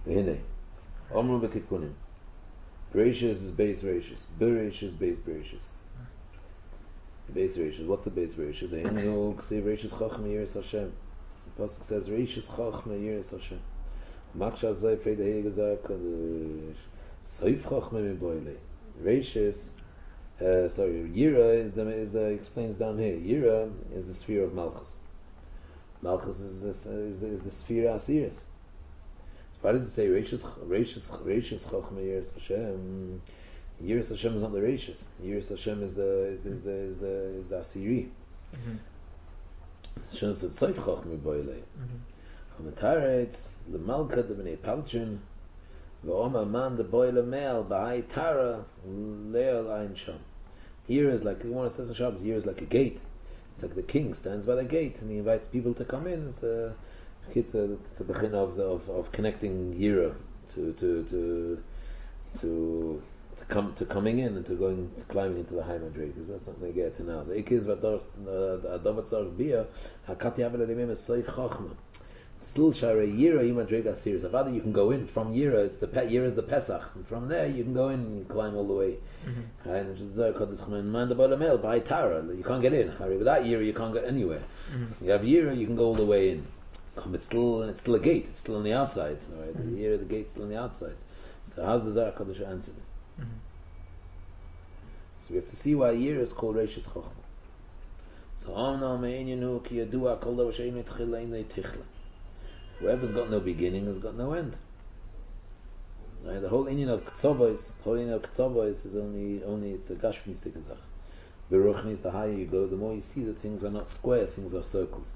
V'hinei. Omru b'tikunim. Bereishis is base Bereishis. Bereishis, base Bereishis. Base Bereishis. What's the base Bereishis? Einu ksiv Bereishis Chachma Yiras Hashem. The pasuk says Bereishis Chachma Yiras Hashem. Maksha Zay Fei Dehei Gezar Kadosh. Soif Chachma Miboile. Bereishis. Yira is the explains down here. Yira is the sphere of Malchus. Malchus is the sphere of Asiris. So why does it say Reishis Chachma Yiras Hashem? Yiras Hashem is not the Reishis. Yiras Hashem is the Asiri. Hashem said Soif Chachma Boile. Commentaries the Malka the Bnei Palchin v'Oma Man the Boile Mel B'Hai Tara Leil Ein Sham. Here is like one says in Shabbos. Here is like a gate. It's like the king stands by the gate and he invites people to come in. It's a begin of connecting Yira to coming in and to climbing into the high madrigas. That's something they get to now. The ikis v'adavat tzarich bia hakati avel elimim is soif chachma. Still shara Yira yimadriga series. Avada you can go in from Yira. It's the Yira is the Pesach, and from there you can go in and climb all the way. And by Tara, you can't get in. Without Yira you can't get anywhere. You have Yira, you can go all the way in. It's still a gate. It's still on the outside. Right? The Yira, the gate's still on the outside. So how's the Zohar Kodesh answer? So we have to see why Yira is called Reishis Chochma. So whoever's got no beginning has got no end. Right? The whole inyan of Ktsavos is only it's a Gashmistik Zach. Beruchnis, the higher you go, the more you see that things are not square, things are circles.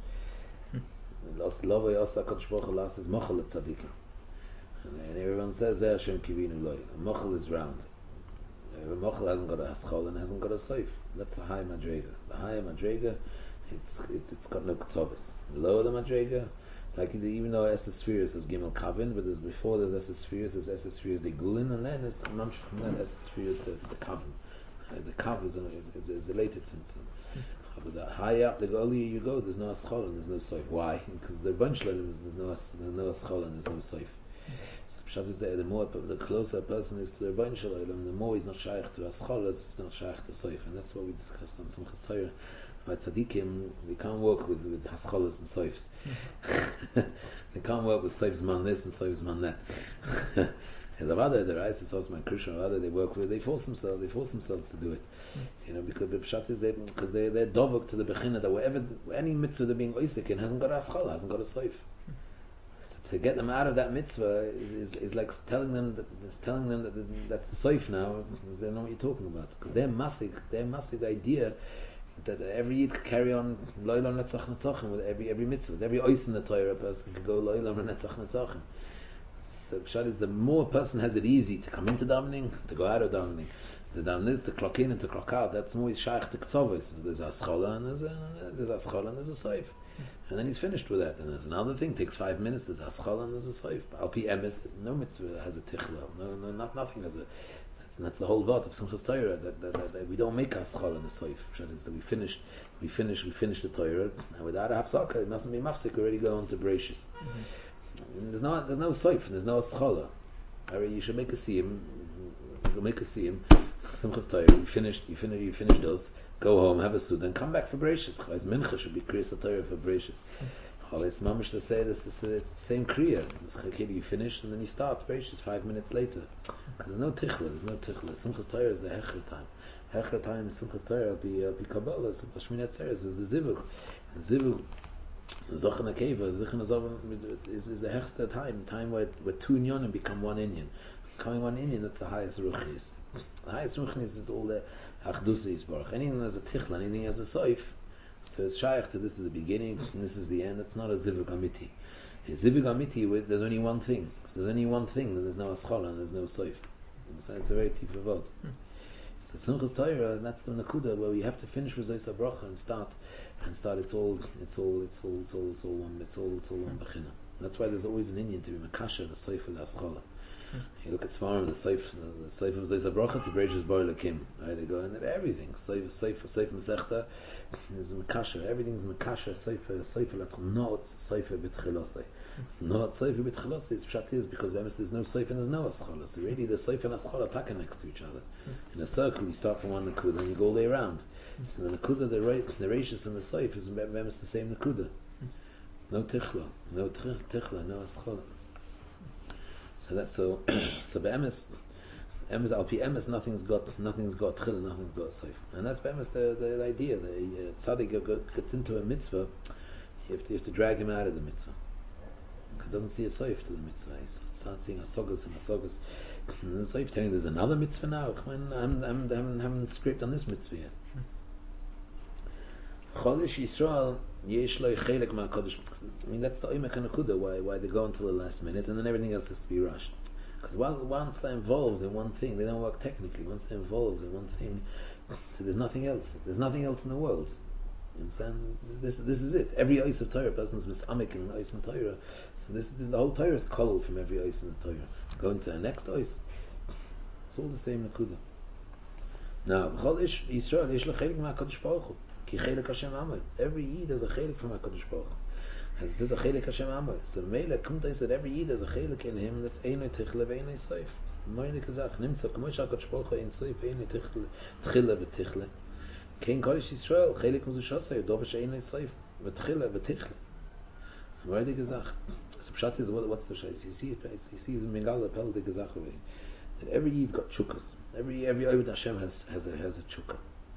Lavoi Asa Kodesh Baruch Hu Las is Mochel Tzadikim. And everyone says Zeh Hashem Kivinu Loi. Mochel is round. Mochel hasn't got a Haschol and hasn't got a Seif. That's the high Madrega. The higher Madrega, it's got no Ktsavos. The lower the Madrega, like even though Esther Spheres is Gimel Kavin, but before there's Esther Spheres the Gulin, and then there's Mamsh from that Esther Spheres the Kavin. The Kav is related to but the higher up, the earlier you go, there's no Aschol and there's no Soif. Why? Because the bunch letters there's no Aschol and there's no Soif. So Pshat is there, the closer a person is to the bunch letter, the more he's not shaykh to Aschol, it's not shaykh to Soif, and that's what we discussed on Simchas Torah. By tzaddikim, we can't work with hascholas and soifs. They can't work with soifs man this and soifs man that. The other, the Rais is also my Krishna. They force themselves to do it. Because the pshat is because they're dovok to the bechina that wherever any mitzvah they're being oisik in hasn't got a haschala, hasn't got a soif. So to get them out of that mitzvah is like telling them that that's the soif now. They don't know what you're talking about because they're massive the idea that every yid could carry on loylam netzach netzachim with every mitzvah, with every ois in the Torah, a person could go loylam netzach netzachim. So pshat is the more a person has it easy to come into davening, to go out of davening. The davening is to clock in and to clock out. That's more shaykh to ktsavos. There's a scholar and there's a soif, and then he's finished with that. And there's another thing, takes 5 minutes. There's a scholar and there's a soif. Al pi emes, no mitzvah has a tichla. Nothing has a. And that's the whole lot of Simchas Torah that we don't make haschal in the soif. That we finish the Torah, and without a hafsaka, it mustn't be mafsik. Already go on to Bereishis. There's no soif and there's no haschala. You should make a siyum. You make a siyum. Simchas Torah. You finish those. Go home, have a suda, and come back for Bereishis. Chayz mincha should be kriyas Torah for Bereishis. It's mamish to say this is the same kriya. You finish and then you start Bereishis 5 minutes later. Because there's no tichla. Simchas Torah is the hecher time. Hecher time in Simchas Torah will be Kabbalah. Simchas Shmini Atzeres is the zivug. The zivug, Zochen Akeva, Zichon Azov is the hechter time where two inyanim become one inyan. Becoming one inyan, that's the highest ruchnis. The highest ruchnis is all the achdus yisbarach. Anything has a tichla, anything has a soif. So it's shaykh to this is the beginning and this is the end. It's not a zivug amiti. A zivug amiti, there's only one thing. If there's only one thing, then there's no aschala and there's no soif. So it's a very tifa vod. So Simchas Torah, and that's the nakuda where we have to finish with Zoysa Bracha and start. It's all one bechina. That's why there's always an Indian to be makasha the soif and the aschala. You look at Svarim, the Seif of Zoysa Bracha to Bereishis Bar Lakim. Right, they go into everything. Seif Masechta is Makasha. Everything's Makasha. Seif Latchonot, Seif B'Tchilosei. No, Soif with Chalos is Pshat is because there's no Soif and there's no Aschala. So really the Soif and Aschala are next to each other. In a circle you start from one Nakuda and you go all the way around. So the Nakuda, the Rashis and the Soif is the same Nakuda. No Tichla, no Tichla, no Aschala. So that's so Be'emes Al Pi Emes nothing's got Chila, nothing's got Soif. And that's Be'emes the idea. The Tzaddik gets into a mitzvah, you have to drag him out of the mitzvah. He doesn't see a soif to the mitzvah. He starts seeing asogas and asogas. And the soif telling there's another mitzvah now. I haven't scraped on this mitzvah yet. Cholish Yisrael yesh lo chelek ma'kodesh. I mean that's the oimek hanakuda why they go until the last minute and then everything else has to be rushed. Because once they're involved in one thing, they don't work technically. Once they're involved in one thing, so there's nothing else. There's nothing else in the world. You understand? This is it. Every ice of Torah, person is misamik in ice in Torah. So this the whole Torah is called from every ice in the Torah. Going to the next ice, it's all the same nakuda. Now, b'chol ish Yisrael ish lechelik ma'akadosh baruch hu ki chelik Hashem amar. Every yid has a chelik from Hakadosh Baruch Hu. There's a chelik Hashem amar. So Mele Kumta said every yid has a chelik in him that's einay tichle ve'einay seif. Moedik kazach nimtza k'moish Hakadosh Baruch Hu ein seif einay tichle v'tichle. Kein Kodesh Yisrael, Chelik Muzashasai, Dovish Einay Seif, V'tchila, V'tichle. So where the Gezach? So Pshat is, what's the Shais? You see it's in Mingala, Pel de Gezach away. That every Yid got chukas. Every Ovid Hashem has a chukah.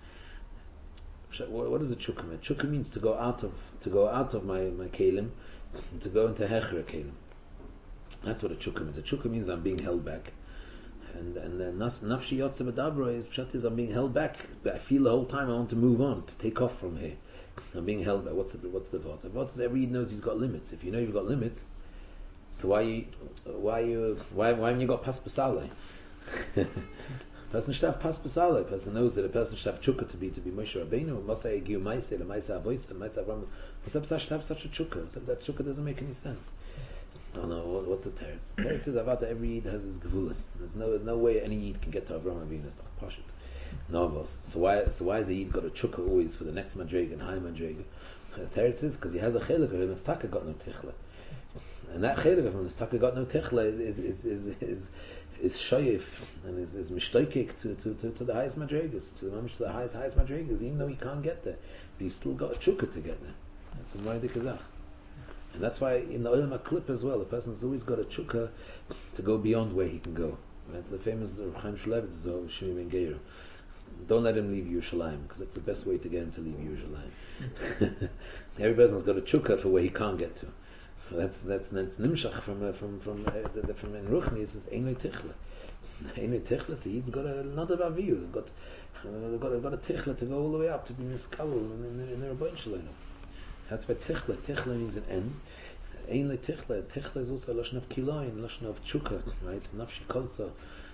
What does a chukah mean? Chukah means to go out of my kelim, to go into Hecher kelim. That's what a chukah means. A chukah means I'm being held back. And nafshi yotze v'dabra is pshat is I'm being held back. I feel the whole time I want to move on, to take off from here. I'm being held back. What's the vot? The vot is every Yid knows he's got limits. If you know you've got limits, so why haven't you got pas b'saleh? Person should have pas b'saleh. Person knows that a person should have chukah to be Moshe Rabbeinu. Masa egiu ma'aseh, ma'aseh avois, ma'aseh Avraham. What's up? Should have such a chukah. That chukah doesn't make any sense. No, what's the teretz? Teretz is about that every Yid has his gevulas. There's no way any Yid can get to Avraham Avinu. It's not pashut. No, so why has a Yid got a chukka always for the next madrega and high madrega? The teretz is because he has a chelik of him. His taka got no tichla, and that chelik of him, his taka got no tichla, is shayif and is mishtaikik to the highest madregas, to the highest madregas, even though he can't get there, but he's still got a chukka to get there. That's a moedik kazach. And that's why in the Olam HaKlip as well, a person's always got a chukka to go beyond where he can go. That's the famous Chaim Shulevitz Zohar, Shimi Ben Geira. Don't let him leave Yerushalayim, because that's the best way to get him to leave Yerushalayim. Every person's got a chukka for where he can't get to. That's nimshach from in Ruchni. It says Einay Tichle. Einay Tichle. So he's got another vaviyu. Got a tichla to go all the way up to be miskabel in the Rebbein Shalom. That's why tichla. Tichla means an end. Einay Tichle. Tichla is also a lashon of kilayin, lashon of chukka, right? Nafshi kolsa.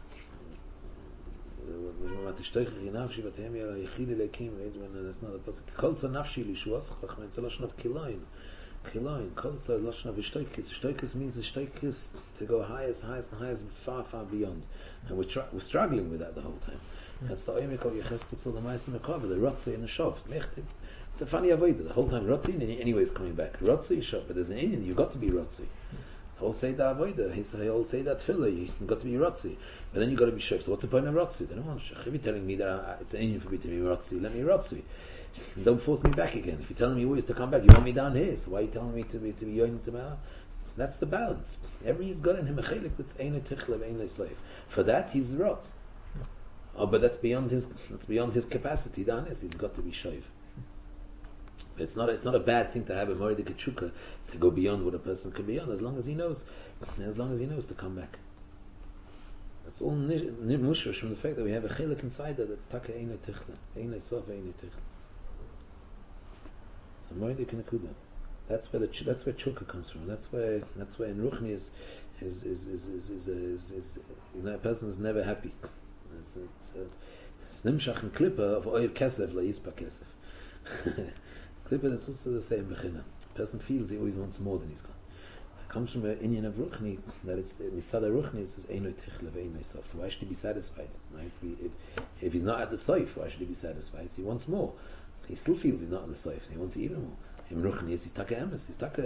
That's not a pasuk. Kolsa nafshi lishuasach. It's a lashon of kilayin. Kilayin. Kolsa is lashon of ishtoikis. Ishtoikis means ishtoikis to go highest, far beyond. And we're struggling with that the whole time. That's the oimik of Yecheskel Tzil the Ma'asim Mekava, the Rotzi and the Shov. It's a funny avodah. The whole time Rotzi, and anyway is coming back. Rotzi, Shov, but there's an Indian, you've got to be Rotzi. He'll say that avodah, he'll say that tefillah, you've got to be Rotzi. But then you've got to be Shov. So what's the point of Rotzi? They don't want Shech. If you're telling me that it's an Indian for me to be Rotzi, let me Rotzi. Don't force me back again. If you're telling me always to come back, you want me down here, so why are you telling me to be yoining to my? That's the balance. Every he's got in him a chelik that's einay tichlev, einay seif. For that he's rot. Oh, but that's beyond his capacity. Down is he's got to be shayv. It's not a bad thing to have a moedik chukka to go beyond what a person can be on, as long as he knows to come back. That's all mushrosh from the fact that we have a chelik inside that that's taka einay tichle, einay sof, einay tichle. So moedik nekuda. That's where chukka comes from. That's where in Ruchni is a person is never happy. It's nimshach and klippa of oiv kesef la yispa kesef. Klippa is also the same bechina. A person feels he always wants more than he's got. It comes from an Indian of Ruchni that it's mitzad Ruchni. It says einay tichle ve'einay sof. So why should he be satisfied? Right? If he's not at the soif, why should he be satisfied? He wants more. He still feels he's not at the soif. He wants even more. In Ruchnius, he's taka emes.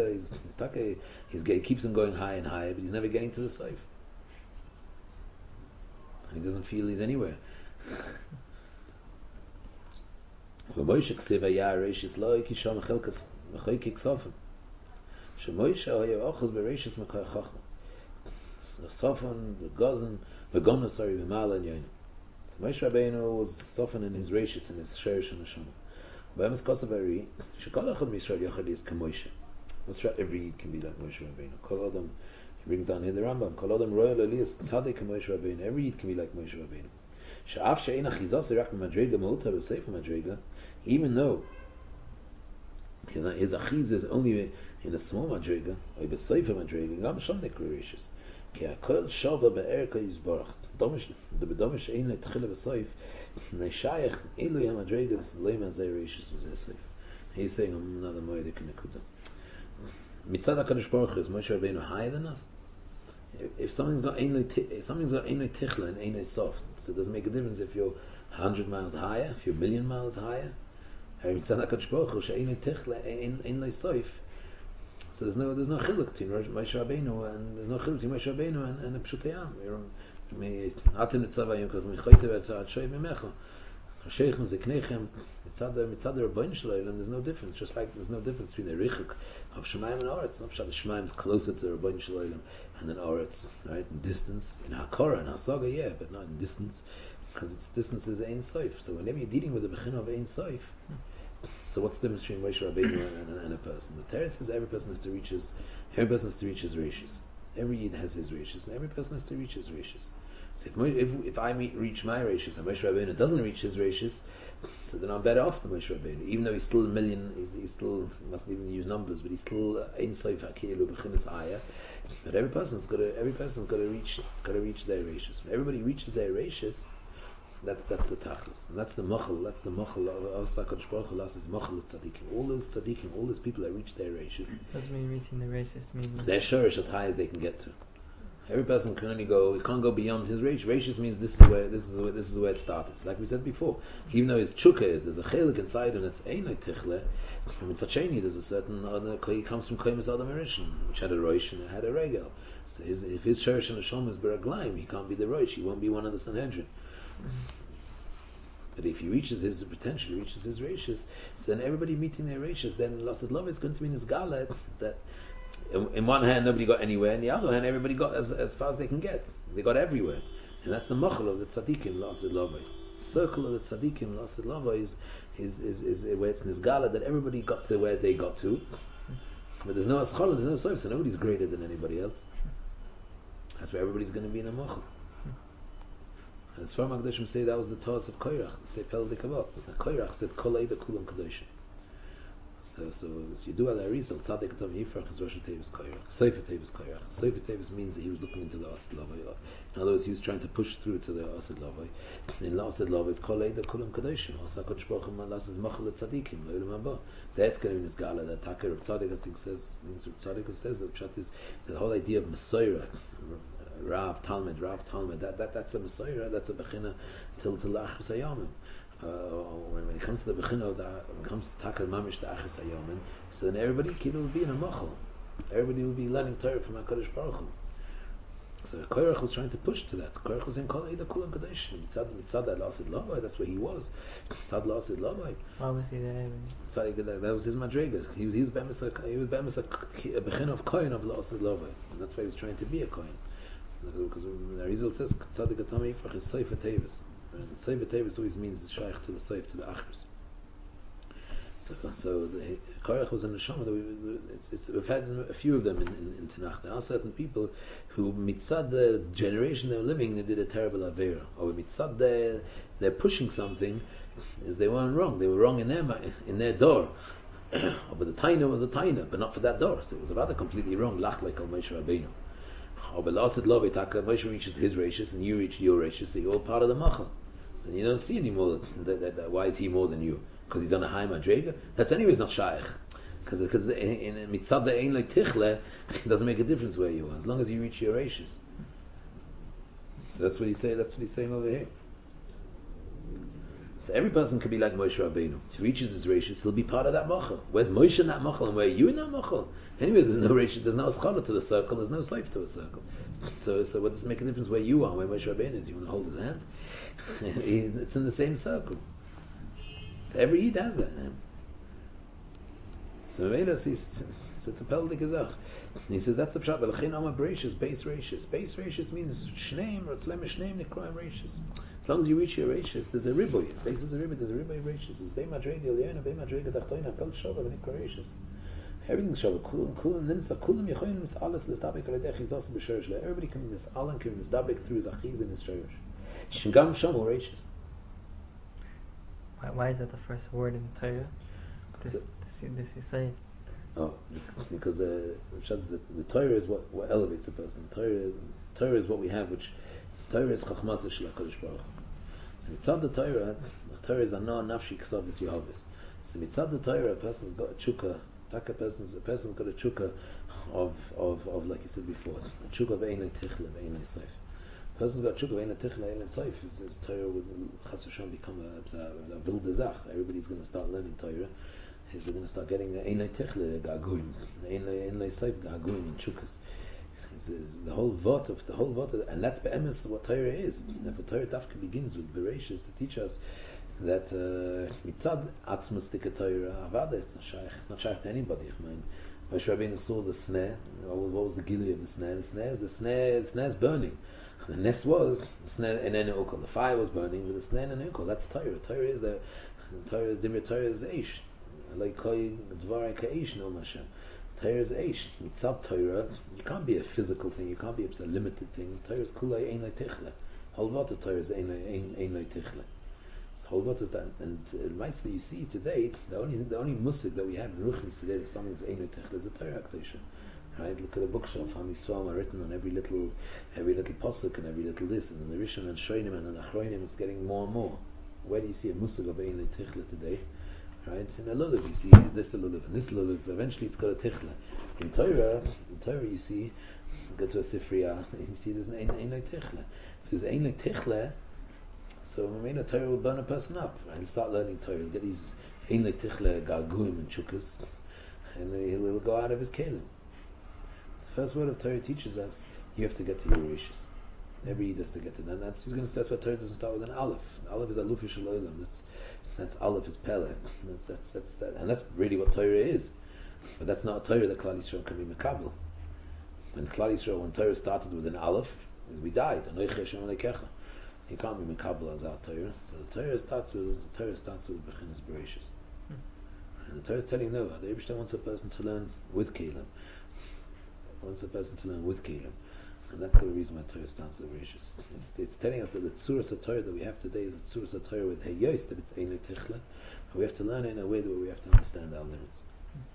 He keeps on going higher and higher, but he's never getting to the Seif. And he doesn't feel he's anywhere. Moshe ksiva ya reishis lo ikisham chelkas mechoykik sofim. Moshe hoya ochos bereishis mekoy chachma. Sofan, Gozan, V'gomna, sorry, V'mala and Yonim. So Moshe Rabbeinu was sofan in his reishis, in his sherish and Hashem. B'emes kosavari, shekol echad Yisrael yochad is k'Moshe. Every Yid can be like Moshe Rabbeinu. Kol Adam, he brings down here the Rambam, Kol Adam royal aliyas tzaddik k'Moshe Rabbeinu. Every Yid can be like Moshe Rabbeinu. She'af she'ein achizas rak b'madrega ma'uta b'seif madrega, even though his achiz is only in a small madrega, or b'seif madrega, gam shom nekru reishis. כי הכל שווה בערכה יסברך. בדומש אין לתחילה בסויף, נשייך אילו המדרגס לא ימזי רישס וזה סויף. He's saying another moedik in the kuda. מצד הקדוש ברוך הוא, is Moshe Rabbeinu higher than us? If something's got einle tichla and einle soft, so it doesn't make a difference if you're 100 miles higher, if you're 1,000,000 miles higher. מצד הקדוש ברוך הוא, שאינle tichla, einle soif. So there's no chiluk between Moshe Rabbeinu and there's no chiluk between Moshe Rabbeinu and a Pshutei Am. Atem nitzava yom kol michoyte v'atzad shoy mimecha. Hasheichem zeknechem mitzad the Rabbeinu Shalom. There's no difference. Just like there's no difference between the richuk of Shemayim and Oretz. Not the Shemayim is closer to the Rabbeinu Shalom and then Oretz, right? In distance, in Hakora and Hasaga, yeah, but not in distance, because its distance is Ein Soif. So whenever you're dealing with the Bechina of Ein Soif, so what's the difference between Moshe Rabbeinu and a person? The Torah says every person has to reach his reishis. Every Yid has his reishis, and every person has to reach his reishis. So if I reach my reishis and Moshe Rabbeinu doesn't reach his reishis, so then I'm better off than Moshe Rabbeinu. Even though he's still a million, he's still, mustn't even use numbers, but he's still ein soif hakilu b'chinas ayah. But every person's got to reach their reishis. When everybody reaches their reishis, that's the tachlis, and that's the machal of Sakadosh Baruch Hu. Is machal of tzaddikim. All those tzaddikim, all those people that reach their reishis. Does mean reaching the reishis mean their shurish as high as they can get to. Every person can only go. He can't go beyond his reish. Reishis means this is where it started. Like we said before, even though his chukah there's a chelik inside and it's einay tichle. From Tzacheni, there's a certain he comes from Koimus Adam Erishin, which had a roish and it had a regel. So if his shurish and Hashem is beraglaim, he can't be the roish. He won't be one of the Sanhedrin. But if he reaches his potential, reaches his reishis, so then everybody meeting their reishis, then Lasad Love is going to be in his gala that in one hand nobody got anywhere, in the other hand everybody got as far as they can get. They got everywhere. And that's the machal of the tzaddikim, Lasad Love. Circle of the tzaddikim, Lasad Love is where it's in his gala that everybody got to where they got to. But there's no aschala, there's no soif, so nobody's greater than anybody else. That's where everybody's going to be in a machal. And as far as Magdashim say that was the Taos of Koirach, the Sepel de Kavot. Koirach said Kolei the Kulam Kadoshim. So you do al Arizal, Tzaddik Atav Yifrach is Rosh Tevis Koirach. Sefer Tevis Koirach. Sefer Tevis means that he was looking into the Asid Lavai. In other words, he was trying to push through to the Asid Lavai. In the Asid Lavai is Kolei the Kulam Kadoshim. Also HaKadosh Baruch Hu Malas is Machal Tzaddikim, Le'ulam Haba. That's going to be in this gala that Takir of Tzaddik I think says that Pshat is the whole idea of Messiah. Rav Talmud, that's a Messiah, that's a Bechina till Achus Hayomim. When it comes to the Bechina, when it comes to Takal Mamish, the Achus Hayomim, so then everybody will be in a Machal. Everybody will be learning Torah from HaKadosh Baruch Hu. So Koirach was trying to push to that. Koirach was in Kol Eida Kulam Kadosh. Mitzad Lasid Lavai, that's where he was. Mitzad Lasid Lavai. Why was he there? That was his madrega. He was bemis a Bechina of Kohen of Lasid Lavai. And that's why he was trying to be a Kohen. Because the Arizal says Tzaddik Atam Yifrach is Sefer Tevis. Sefer Tevis always means it's shaykh to the Seif, to the Achris. So the Koirach was in the Neshama. We've had a few of them in Tanakh. There are certain people who mitzad the generation they were living, they did a terrible avera. Or mitzad they're pushing something, is they weren't wrong. They were wrong in their door. But the taina was a taina, but not for that door. So it was about a completely wrong. Lach like Al Moshe Rabbeinu. Or Belasad Love Itaka, Moshe reaches his ratios and you reach your ratios, so you're all part of the machal. So you don't see anymore that why is he more than you? Because he's on a high madrega? That's anyways not shaykh. Because in mitzad the ein like tichle, it doesn't make a difference where you are, as long as you reach your ratios. So that's what he's saying over here. So every person could be like Moshe Rabbeinu. If he reaches his rishis, he'll be part of that machal. Where's Moshe in that machal and where are you in that machal? Anyways, there's no rishis, there's no aschala to the circle, there's no saif to a circle. So what does it make a difference where you are, where Moshe Rabbeinu is? You want to hold his hand? It's in the same circle. So every Eid has that. So it's a peldik azach. He says that's a pshat. V'lechin ama bereishis, base reishis. Base reishis means shneim or tzlem shneim nekroim reishis. As long as you reach your reishis, there's a riboy. Base is a riboy. There's a riboy reishis. It's bei madrega eliyona, bei madrega tachtoina, kol shova v'nikra reishis. Everything's shova. Kulam nimsa, kulam yechoyin misalas l'stabek aledech izos b'shorish. Everybody can misalan, can misdabek through his achiz and his shorish. Shingam shomu reishis. Why is that the first word in Torah? This is say. Oh, because the Torah is what elevates a person. Torah is what we have, which Torah is chachmas shel HaKadosh Baruch Hu. So mitzad the Torah is anah nafshi k'savis yehavis. So mitzad the Torah, a person's got a chukka. A person's got a chukka of like you said before, a chukka of einay tichle, of einay seif. A person's got a chukka of einay tichle, einay seif. His Torah would chas v'sham become a wilde zach. Everybody's going to start learning Torah. They're going to start getting einay tichle gaguim, einay seif gaguim and chukas. The whole vot of, and that's be'emes what Torah is. And if Torah dafka begins with bereshis to teach us that mitzad atzmus tika Torah avada, it's not shaykh to anybody. I mean, Moshe Rabbeinu saw the snare. What was the gilui of the snare? The snare is burning. The nest was the snare in an ukol. The fire was burning with the snare in an ukol. That's Torah. Torah is the Torah. Dimir Torah is eish. Like koi dvarai kaish no Hashem. Torah is eish. Mitzad Torah. You can't be a physical thing. You can't be a limited thing. Torah is kulay einay tichle. Whole lot of Torah is einay tichle. Whole lot is that. And you see today the only musik that we have in Ruchnis today that something's einay tichle is the Torah Akdosha. Right? Look at the bookshelf. How many Swam are written on every little pasuk and every little this, and in the Rishon and Shoinim and the Achroinim, it's getting more and more. Where do you see a musik of einay tichle today? Right? In a lulav you see this lulav and this lulav. Eventually it's got a tichla. In Torah you see, go to a sifriya, you see there's an einay tichla. If there's einay tichla, so Mamena Torah will burn a person up. Right? He'll start learning Torah. He'll get these einay tichla garguim and chukas, and he'll go out of his kelim. The first word of Torah teaches us you have to get to your rishis. Every Yid has to get to that. That's why Torah doesn't start with an aleph. Aleph is alufi shel olam. That's aleph is pele. That's that, and that's really what Torah is. But that's not a Torah that Klal Yisrael can be mekabel. When Torah started with an aleph, we died. You can't be mekabel as our Torah. So the Torah starts with bechinas bereshis. And the Torah is telling no, the Eibishter wants a person to learn with kelim. And that's the reason why Torah starts with Rishis. It's telling us that the Tzuras HaTorah that we have today is a Tzuras HaTorah with Heyos, that it's Einay Tichle. And we have to learn it in a way where we have to understand our limits.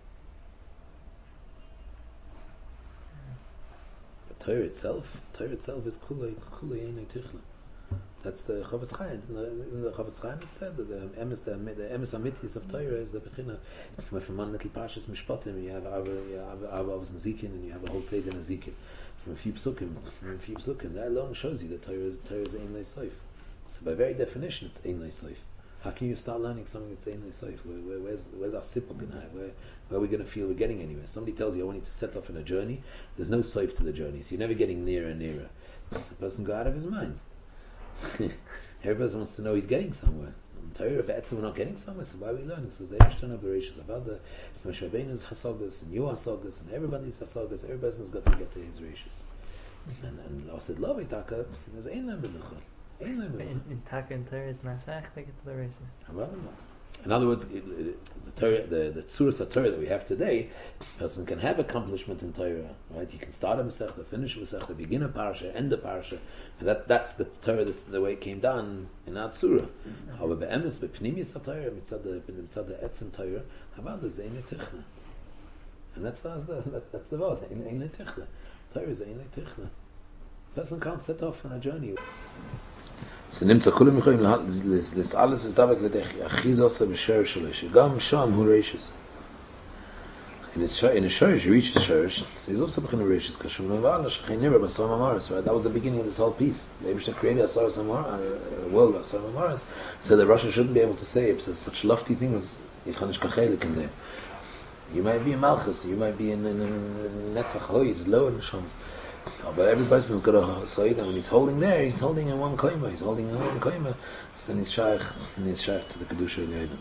But Torah itself is Kulei Einay Tichle. That's the Chavetz Chaim. Isn't the Chavetz Chaim that said that the emes amitis of Torah is the Bechina. From one little Parshas Mishpatim, you have Avos and Zikin, and you have a whole Seder and Zikin. From a few psukim, that alone shows you that Torah is einay seif. So by very definition, it's einay seif. How can you start learning something that's einay seif? Where's our sipuk in that? Where are we going to feel we're getting anywhere? Somebody tells you I want you to set off on a journey. There's no seif to the journey, so you're never getting nearer and nearer. So the person go out of his mind. Every person wants to know he's getting somewhere. Torah of Etzim, we're not getting somewhere, so why are we learning? So the Eibishter Bereshis about the Moshe Rabbeinu's hasagas and your hasagas and everybody's hasagas. Every person's got to get to his reishis. And Osid Lo V'Taka, there's ein lem benucha. In Taka and Torah is not shaykh to get to the reishis. In other words, the Tzuras HaTorah that we have today, a person can have accomplishment in Torah, right? You can start a Masechta, finish a Masechta, begin a Parsha, end a Parsha. And that's the Torah, that's the way it came down in our Tzura. However, be'emes, be'pnimius HaTorah, mitzad the Etzim Torah, about the Einay Tichle. And that's the word, Einay Tichle. Torah is Einay Tichle. A person can't set off on a journey. So nimtza kulam yichoyim this alles is davek ledech achizos b'sher shelo shegam sham hu reishis. in a shorish, you reach the shorish, so he's also bechin Reishis, Kashum Nevalash, Chinira, Basar Mamaris, right? That was the beginning of this whole piece. The Eibishter created a world of Basar Mamaris, so the Russian shouldn't be able to say it, so such lofty things, Yichanish Kachelik in there. You might be in Malchus, you might be in Netzach Hoyd, lower Neshams. But every person's got a Sayyid, and when he's holding there, he's holding in one koima, so then he's shaykh to the Kedusha Elyonim.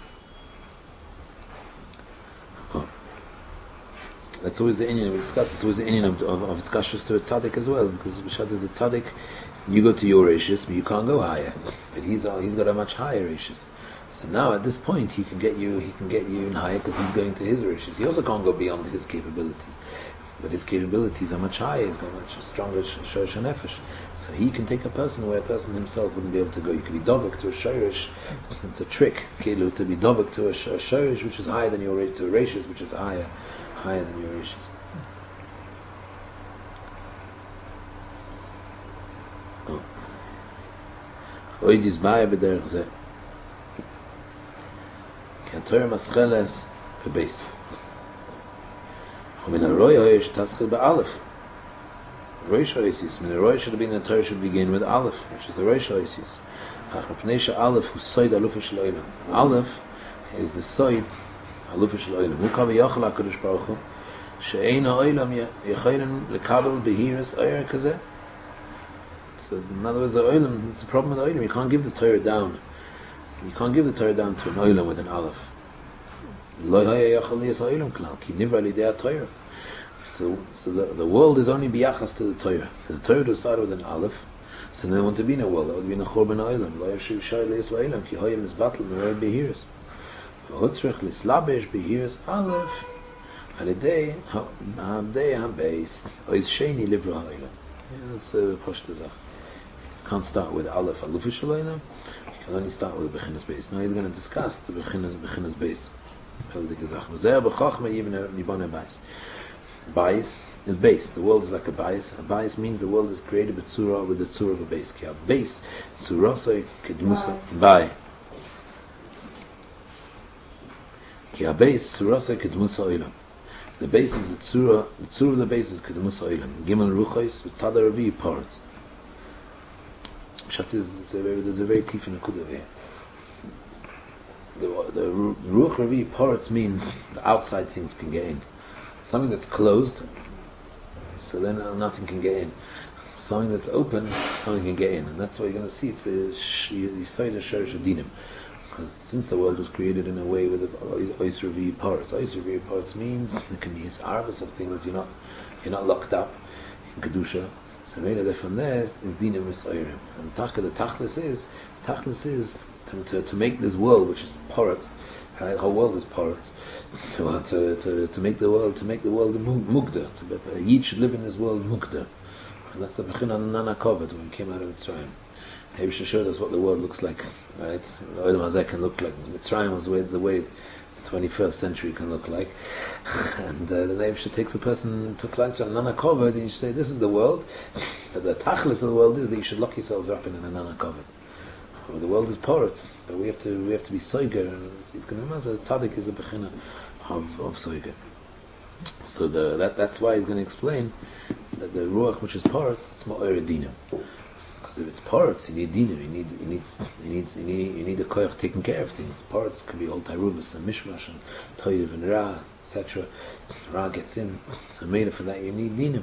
That's always the inyan we discuss. It's always the inyan of discussions to a tzaddik as well, because B'shad is a tzaddik. You go to your rishis, but you can't go higher. But he's got a much higher rishis. So now at this point he can get you in higher because he's going to his rishis. He also can't go beyond his capabilities, but his capabilities are much higher. He's got much stronger shorish nefesh. So he can take a person where a person himself wouldn't be able to go. You could be dovek to a shorish. It's a trick, kilu, to be dovek to a shorish which is higher than your to a rishis which is higher than your rishis. Oid is baya b'derech zeh. Ki ha-Torah mascheles bebeis. Min ha-Roy hoye shetaschel be'alef. Roish ha'oisis. Min ha-Roy should have been the Torah should begin with Aleph, which is the Roish ha'oisis. Ach mepnei she'Aleph hu soid alufa shel olam. Aleph is the soid alufa shel olam. Hu kav yachal HaKadosh Baruch Hu she'ein ha'olam yecholim lekabel behiras oyer kazeh. So in other words, the olam, it's a problem with the olam. You can't give the Torah down. You can't give the Torah down to an olam with an aleph. So the world is only biyachas to the Torah. So the Torah was started with an aleph. So there won't be no world. That would be a churban olam. Lo yashiv shai leis olam ki hoyim is battle merer behiras. V'hotzrech lislabesh behiras aleph alidei ha'abdei ha'beis ois sheni livra ha'olam. That's a pashta zach. Can't start with Aleph Alufi Shalayna. You can only start with Bechinas Beis. Now he's going to discuss the Bechinas Beis. Bais is base. The world is like a bais. A bais means the world is created with the tzura of a base. Ki a base tzurasoi kedmusa bai. Ki a base tzurasoi kedmusa oilam. The base is the tzura of the base is kedmusa oilam. Gimel ruchos with tzadar avi parts. There's a very deep in the kudah here. The ruach ravi parts means the outside things can get in. Something that's closed, so then nothing can get in. Something that's open, something can get in, and that's what you're going to see. It's the Yisayda Sherish Adinim, because since the world was created in a way with Ois Ravi parts means there can be his arvus of things. You're not locked up in kedusha. So really from there is dinim v'soirim. And the tachlis is to make this world, which is parrots, our world is parrots, to make the world mugda. Each should live in this world mugda. And that's the bechina nana kovet when we came out of Mitzrayim. Hebrew showed us what the world looks like, right? The Olam Hazeh can look like. Mitzrayim was the way the 21st century can look like. And the Nebusha takes a person to Klaitzra Nana Kovet, and you say, this is the world. But the tachlis of the world is that you should lock yourselves up in a Nana Kovet. Well, the world is porous, but we have to be soiger, and it's going to remember that tzaddik is a bechina of soiger. So that's why he's going to explain that the ruach which is porous, it's more eredina. Because if it's parts, you need dinim. You need a koyach taking care of things. Parts can be all tairuvas and mishmash and toyev and ra, etc. Ra gets in. So made for that you need dinim.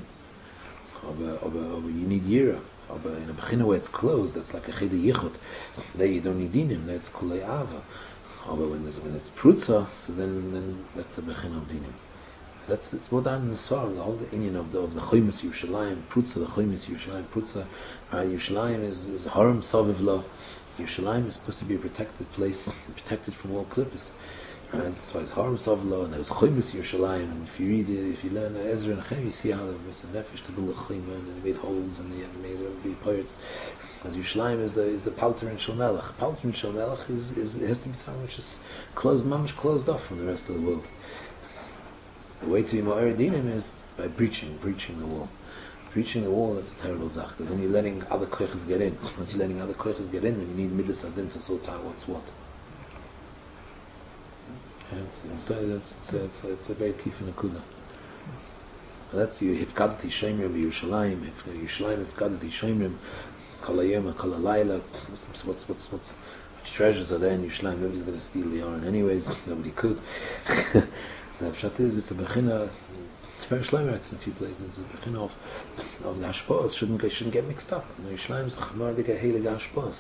You need yira. In a bechina where it's closed, that's like a cheda yichud. There you don't need dinim. That's kulei ava. When it's prutza, so then that's the bechina of dinim. It's more down in the song, the whole Indian of the Choymas Yerushalayim, Prutza, the Choymas Yerushalayim, Prutza. Yerushalayim is Haram Savivla. Yerushalayim is supposed to be a protected place, protected from all clippers. That's why it's Haram Savivla, and there's Choymas Yerushalayim. And if you learn Ezra and Nehemiah, you see how they missed the nefesh to build a Choyma, and they made holes, and they made the pirates. Because Yerushalayim is the Palter and Shalmelech. Palter and Shalmelech it has to be something which is closed off from the rest of the world. The way to be Ma'ir Dinim is by breaching the wall. Breaching the wall, that's a terrible zach, because then you're letting other koiches get in. Once you're letting other koiches get in, then you need Midas Adin to sort out what's what. It's a very tif in Akuda. That's you. Hifkadati Shemrim Yerushalayim. Yerushalayim Hifkadati Shemrim. Kol Hayom, Kol Halayla. What's treasures are there in Yerushalayim? Nobody's going to steal the Aron anyways. Nobody could. The Pshat is it's a bechina. It's very shleimer. It's in a few places. It's a bechina of the hashpos. Shouldn't get mixed up. Yerushalayim is a chamar dika heilige hashpos.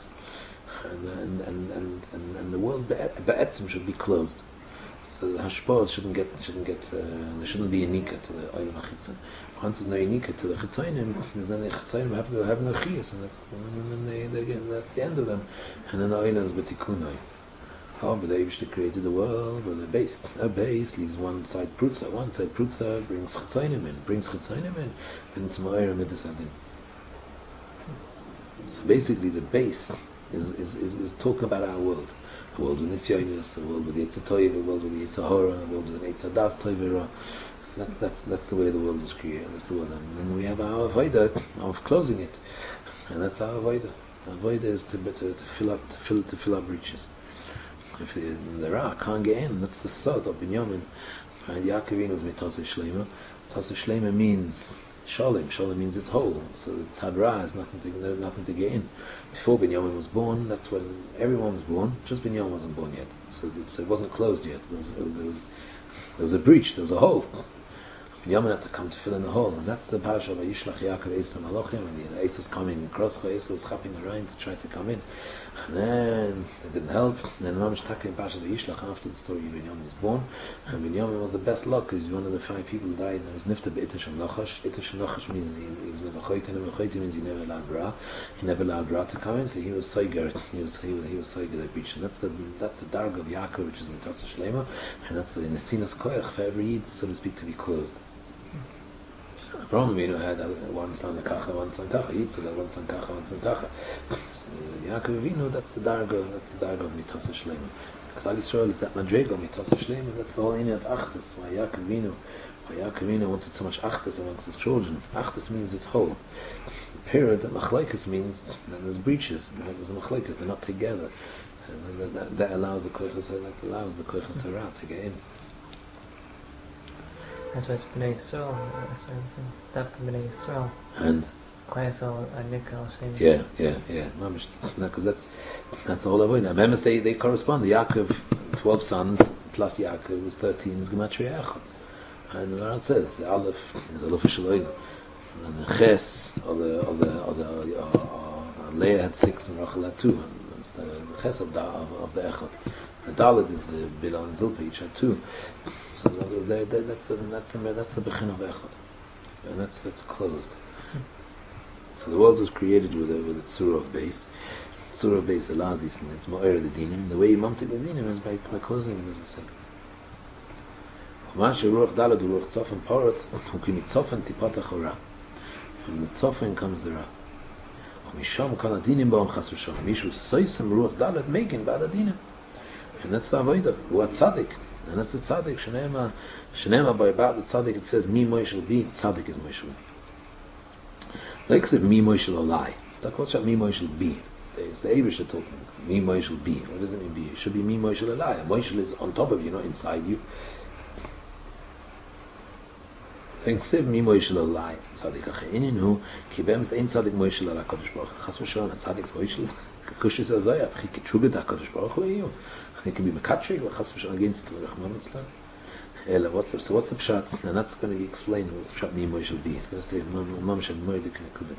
And the world be'etzim should be closed. So the hashpos shouldn't get there shouldn't be unika to the oil hachitzon. Once there's no unika to the chitzonim, then the chitzonim have no chiyas, and that's the end of them. And then the oil is betikunoi. However, the Eibishter created the world with a base. A base leaves one side prutza brings chitzonim in, then it's ma'ira midas adin. So basically, the base is talking about our world. The world with Nisyonis, the world with the Yitzhak Toiv, the world with the Yitzhak Hora, the world with the Yitzhak Das Toivera. That's the way the world was created. That's the world. And then we have our avodah of closing it, and that's our avodah. Our avodah is to fill up breaches. If the Ra can't get in, that's the sod of Binyamin. And Yaakov was mitoseh shlema. Mitoseh shlema means Shalom. Shalom means it's whole. So the Tzadra is nothing to get in. Before Binyamin was born, that's when everyone was born. Just Binyamin wasn't born yet. So it wasn't closed yet. There was a breach. There was a hole. Binyamin had to come to fill in the hole, and that's the parasha of Yishlach Yaakov Esav Malachim, and the Esau's coming across. Esau was chapping around to try to come in, and then it didn't help. And then Mamish Taka in parasha of Yishlach, after the story, Binyamin was born, and Binyamin was the best luck because he's one of the 5 people who died. And it was Nifta be'Itish and Nachash. Itish and Nachash means he was never choyte, and choyte means he never allowed Ra. He never allowed Ra to come in, so he was soiger. He was soiger that breach, and that's the darg of Yaakov, which is Mitoseh Shlema, and that's the Nesinas Koyach for every Yid, so to speak, to be closed. Abraham Avinu had one son kacha, one son kacha. Yitzchak had one son kacha, one son kacha. Yaakov Avinu, that's the darga of mitoseh shlema. Klal Yisrael is that madrega mitoseh shlema. That's the whole idea of achdus. Why Yaakov Avinu wanted so much achdus amongst his children. Achdus means it's whole. The period that machlekes means that there's breaches. There's a machlekes, they're not together. And that allows the koiches hara to get in. That's why it's B'nai Yisrael. That's why I'm saying that for B'nai Yisrael. And Klai and Nikal Shem. Yeah. Because that's the whole avodah. Remember, they correspond. Yaakov, 12 sons plus Yaakov was 13. Is gematria echad. And the Gemara says the Aleph is Aleph Shaloim, and the Ches or Leah had 6 and Rachel had 2. And it's the Ches of the echad. The Dalet is the Bilal and Zilpa, each had 2. So that's the Bechin of Echad, and that's closed. So the world was created with a tzura of base. Tzura of base allows these things. It's Mo'er the Dinim. The way you mamtik the Dinim is by closing it, as I said. From the tzofan comes the Ra. And that's the avodah. Who are tzaddik, and that's the tzaddik. Shenema by about the tzaddik it says mi moishel bi. Tzaddik is moishel. Like said mi moishel alai. It's not called mi moishel bi. It's the Eibishter talking. Mi moishel bi. What does it mean bi? It should be mi moishel alai. Moishel is on top of you, not inside you. Think mi moishel alai. Tzaddik acheinin hu ki be'emes ein tzaddik moishel ala Kadosh Baruch Hu. Chas v'shalom tzaddik moishel. Kushis azayah. Chi kitruget HaKadosh Baruch Hu eyu. It can be mekatrig or chas v'shalom against the Rachman Litzlan. So what's the pshat? And that's going to be explained. What's the pshat mi moishel bi? It's going to say mam shem moedik nekudah.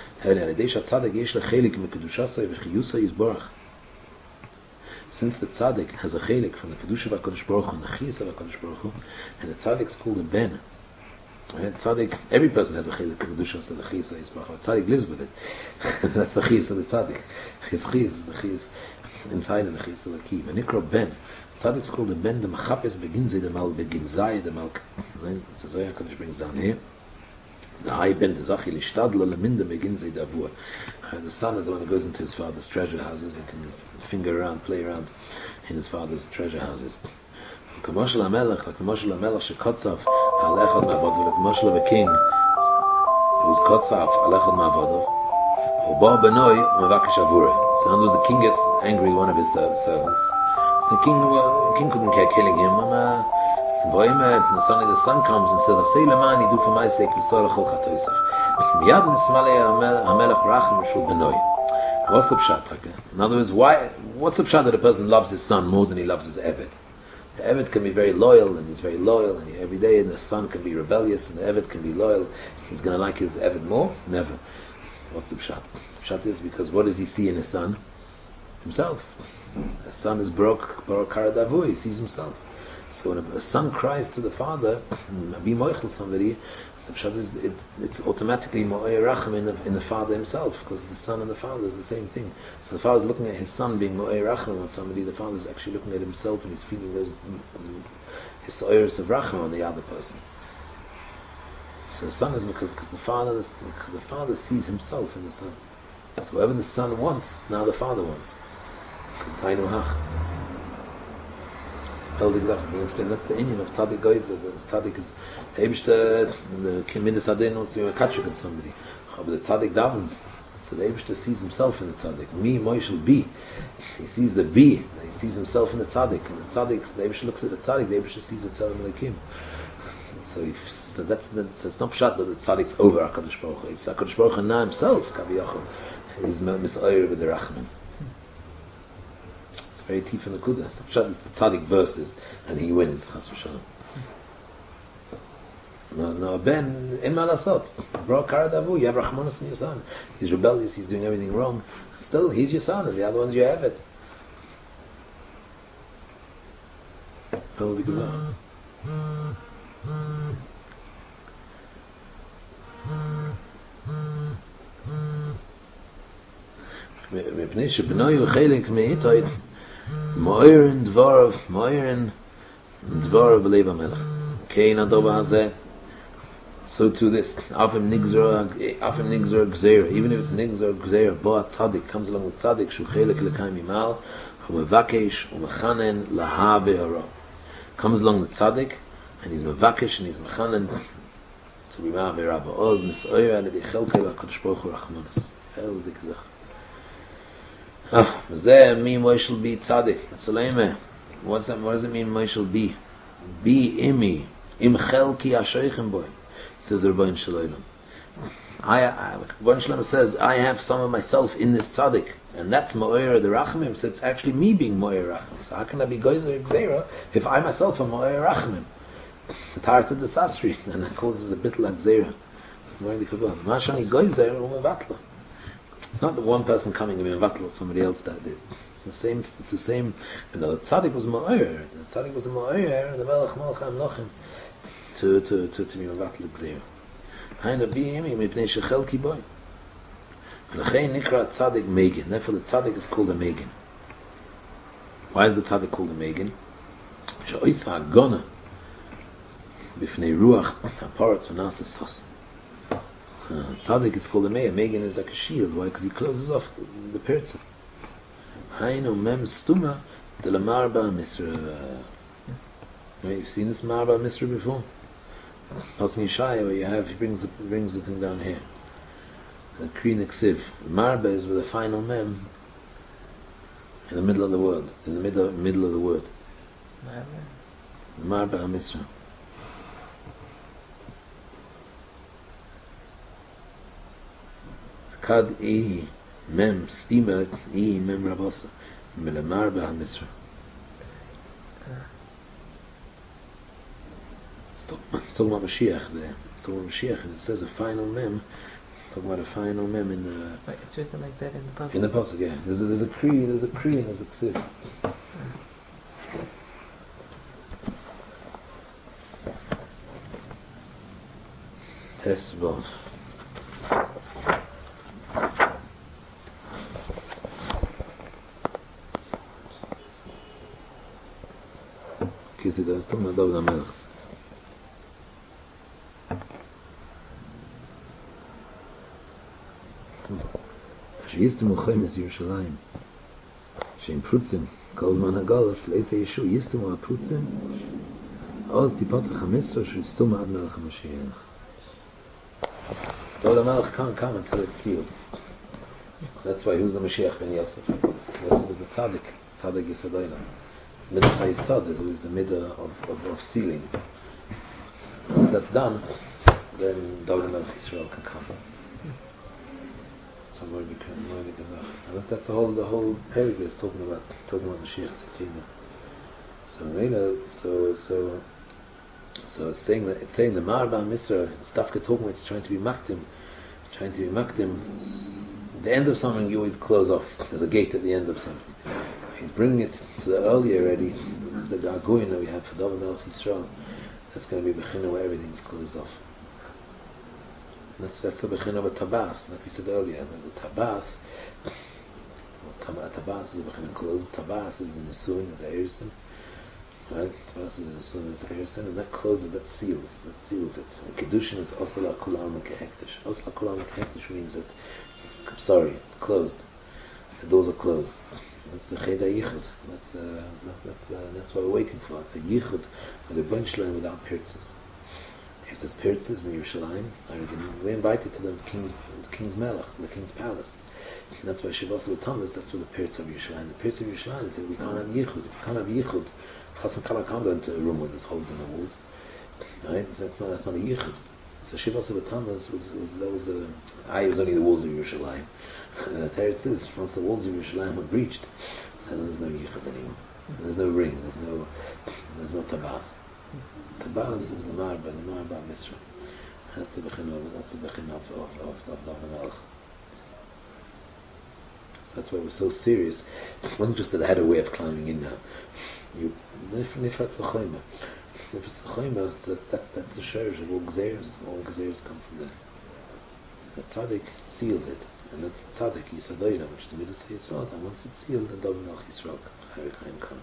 Since the tzaddik has a chelik from the kedusha of HaKadosh Baruch Hu and the chiyus of HaKadosh Baruch Hu, and the tzaddik is called a ben. Right? Tzaddik, every person has a chelik of kedusha of the chiyus of HaKadosh Baruch Hu. Tzaddik lives with it. That's the chiyus of the tzaddik. His chiyus is the chiyus inside of the chiyus of the key. V'nikro ben. Tzaddik is called a ben. The machapes beginzay the mal beginzay the mal. It's a Zohar HaKadosh brings down here. The high ben the zachi lishtadla leminda beginzay davua. The son is the one who goes into his father's treasure houses and can finger around, play around in his father's treasure houses. Like the Moshel HaMelech shekotzav al echad ma'avadav, like the Moshel of a king who was kotzav al echad ma'avadav, uba benoi mavakish avure. So in other words, the king gets angry with one of his servants, so king couldn't care killing him. Suddenly the son comes and says, "Say lemani do for my sake l'sorach al chatoisef." Miyad nismalei hamelech rachim shul benoi. What's the pshat? In other words, what's the pshat that a person loves his son more than he loves his eved? The eved can be very loyal, and he's very loyal, and every day, and the son can be rebellious, and the eved can be loyal. He's going to like his eved more? Never. What's the pshat? The pshat is because what does he see in his son? Himself. A son is baruch karadavu. He sees himself. So when a son cries to the father, be moichel somebody, so pshat is it's automatically mo'ay racham in the father himself, because the son and the father is the same thing. So the father is looking at his son being mo'ay racham on somebody. The father is actually looking at himself and he's feeling those his oirs of racham on the other person. So the son is because the father sees himself in the son. So whatever the son wants, now the father wants. It's hainu hach. That's the Indian of tzaddik goyzer. The tzaddik is the Eibishter, the Midas Adin wants to catch at somebody. But the tzaddik davens, so the Eibishter sees himself in the tzaddik. Me, Moishel, be. He sees the be. He sees himself in the tzaddik. And the tzaddik, the Eibishter looks at the tzaddik. The Eibishter sees the tzaddik like him. So it's not pshat that the tzaddik's over HaKadosh Baruch Hu. It's HaKadosh Baruch Hu now himself, Kaviyachol, is mis'oyer with the rachman. Very tief in the kudah. The tzaddik verses, and he wins. Chas v'shalom. No, Ben in malasot. Bro karadavu. You have rachmanos in your son. He's rebellious. He's doing everything wrong. Still, he's your son, and the other one's your eved. Mepnei shebenoyu chelik me'itoid. Moirin dvarav b'leiv hamelech. Kein adoba hazeh. So to this, afim nigzor gzeira, even if it's nigzor gzeira, bo tzaddik comes along with tzaddik, shu chelek lekayim imal, hu mevakesh umechanen laha be'aro. Comes along with tzaddik, and he's mevakesh and he's mechanen to be ma be'ara ba'oz misoyer alidei chelkei l'HaKadosh Baruch Hu rachmanos. El dikzach. What does it mean Moishel be tzaddik? What does it mean Moishel be? Be imi. Im chelki ashoichem boy. Says the Rebbeinu Shalom. Rebbeinu Shalom says, I have some of myself in this tzaddik. And that's Mo'er the Rachamim. So it's actually me being Mo'er Rachamim. So how can I be Goyzer Gzeira if I myself am Mo'er Rachamim? It's a Tarta de Sasri. And that causes a bit like Gzeira. Mashani Goyzer umevatla. It's not the one person coming and mevatl, somebody else that did. It's the same. And the tzaddik was ma'oyer. The tzaddik was a ma'oyer, and the melech malcham nochim to be mevatl gzeir. Haina b'yimi mipnei shechel kiboy. V'lechein nikra tzaddik megin. Therefore, the tzaddik is called a megin. Why is the tzaddik called a megin? She'oisa agona b'fnei ruach haparatz v'nasa sos. Tzaddik is called a megan. Megan is like a shield. Why? Because he closes off the pirza. Hainu mem stuma de la marba misra. You've seen this marba misra before. Pasuk Yeshaya, where he brings the thing down here. The kri neksiv. Marba is with a final mem in the middle of the word. In the middle of the word. Marba misra. Kad mem stima mem rabasa melamar b'hamisra. It's talking about Mashiach there. It's talking about Mashiach, and it says a final mem. It's talking about a final mem in the. It's written like that in the pasuk. In the pasuk, yeah. There's a kri, and there's a ksiv. Tesvav. Kisi da stum na David HaMelech. כשיסתמו חומס ירושלים, שהם פרוצים, כל זמן הגולס, לאיזה ישוע יסתמו הפרוצים, אז תיפתח המסר שיסתום עד מלך המשיח. David HaMelech can't come until it's sealed. That's why he was the Mashiach ben Yosef. Yosef is the tzaddik Yisod Olam. Midas HaYisod is always the middle of sealing. Once that's done, then David Melech Yisrael can come. So and that's the whole period is talking about Mashiach Tzidkenu. So it's saying the Ma'arba Misra Stafka talking, it's trying to be makdim. The end of something you always close off. There's a gate at the end of something. He's bringing it to the earlier already. It's the Gargoyin that we have for David Melech Yisrael. That's going to be Bechina where everything's closed off. That's the Bechina of a Tabas, like we said earlier. The Tabas is the Bechina closed. Tabas is the Nesuin, is the Erison. Right? Tabas is the Nesuin, is the Erison, and that closes, that seals it. And Kedushin is Osala Kulam Kehektish. Osala Kulam Kehektish means that, I'm sorry, it's closed. The doors are closed. That's the Cheda Yichud. That's what we're waiting for. The Yichud with a bunch line without pierces. If there's pierces in Yerushalayim, we're invited to the king's melech, the king's palace. And that's why Shavasa with Thomas, that's where the pierces of Yerushalayim. The pierces of Yerushalayim said we can't have Yichud. If you can't have Yichud, Chassan Kala can't go into a room where there's holes in the walls. Right? So that's not a Yichud. So Shavasa with Thomas was only the walls of Yerushalayim. And the Teretz is, once the walls of Yerushalayim were breached, so there's no Yichud anymore. There's no ring, there's no Tabas. Tabas is the Ma'arba Misra. That's the Bechin of David Melech. So that's why we're so serious. It wasn't just that I had a way of climbing in now. Nifratz L'choyma. Nifratz L'choyma, that's the Sherish of all Gzeres. All Gzeres come from there. The Tzaddik seals it. And that's Tzaddik Yisadoyna, which is the Midas HaYisod. And once it's sealed, then David Melech Yisrael comes.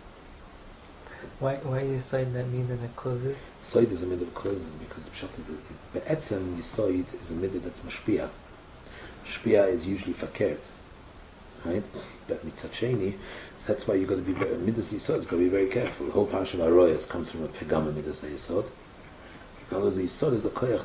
Why Yisoid that mean that it closes? Yisoid is a middle that closes because the Pshat is that Be'etzem Yisoid is a middle that's Mashpia. Shpia is usually fakert. Right? But Mitzat Sheni, that's why you've got to be Midas Yisod, you've got to be very careful. The whole Parsha of Aroyas comes from a Pegama Midas Yisod. In other words, Yisod is a koyach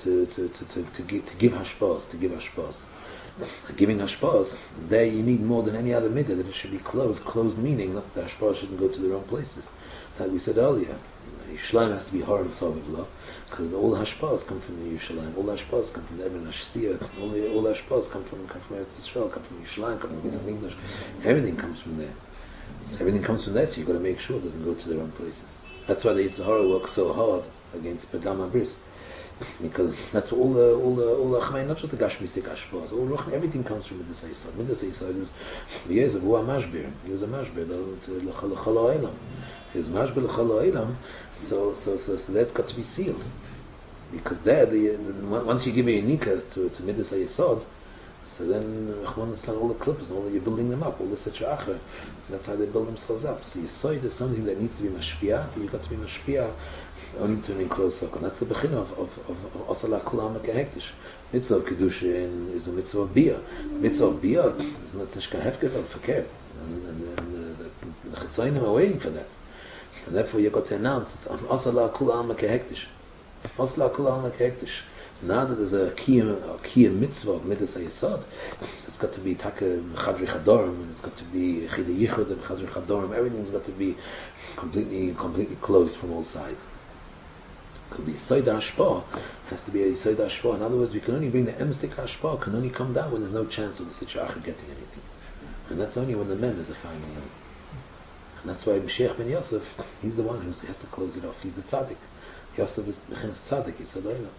to give hashpos. Giving hashpos, there you need more than any other midah, that it should be closed. Closed meaning not the hashpos shouldn't go to the wrong places. Like we said earlier, Yerushalayim has to be hor and savivla, because all the hashpos come from Yerushalayim, all the hashpos come from the Eben Hashsiyah, all the hashpos come from Eretz Yisrael, come from Yerushalayim, come from Gizan English. Everything comes from there. Everything comes from there, so you've got to make sure it doesn't go to the wrong places. That's why the Yetzer Hara works so hard against Pegama Bris. Because that's all the Chmein, not just the Gashmistic Ashpaz, all Ruch, everything comes from Midas HaYisod. Midas HaYisod is Yezav, who Mashbir. He was a Mashbir, L'chal Ha'olam. He was Mashbir L'chal Ha'olam, so that's got to be sealed. Because there, once you give a Yanika to Midas HaYisod, so then all the clippers, you're building them up, all the Sitra Acher, that's how they build themselves up. So Yisoid is something that needs to be Mashpia, but you've got to be Mashpia only to an enclosed circle. That's the Bechin of Osala Kulam Kehektish. Mitzvah of Kedushin is a mitzvah of Bia. Mitzvah of Bia is not Nishka Hefket or Fakert. And the Chetzoinim are waiting for that. And therefore you've got to announce it's Osala Kulam Kehektish. Osala Kulam Kehektish. Now that there's a key mitzvah of Midas HaYisod, it's got to be Taka Chadri Chadorim, and it's got to be Chida Yichud and Chadri Chadorim. Everything's got to be completely closed from all sides. Because the Yisoid HaShpah has to be a Yisoid HaShpah. In other words, we can only bring the Emstik HaShpah, can only come down when there's no chance of the Sitra Acher getting anything. And that's only when the Mem is a final Mem. And that's why Mashiach ben Yosef, he's the one who has to close it off. He's the Tzaddik. Yosef is Bechenes Tzaddik, Yisod Olam.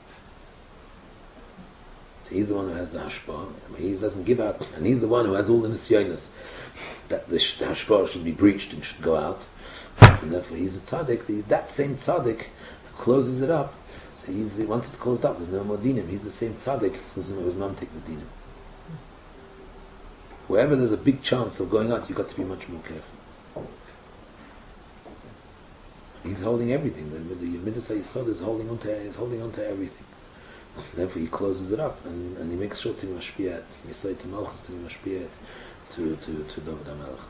So he's the one who has the hashpah. He doesn't give out, and he's the one who has all the nisyonis that the hashpah should be breached and should go out. And therefore, he's a tzaddik. That same tzaddik closes it up. So once it's closed up, there's no more dinim. He's the same tzaddik who's mamtik the dinim. Wherever there's a big chance of going out, you've got to be much more careful. He's holding everything. The Midas HaYisod is holding onto everything. Therefore, he closes it up and he makes sure to be mashpiyat. He say to Malchus to be mashpiyat to David HaMelech.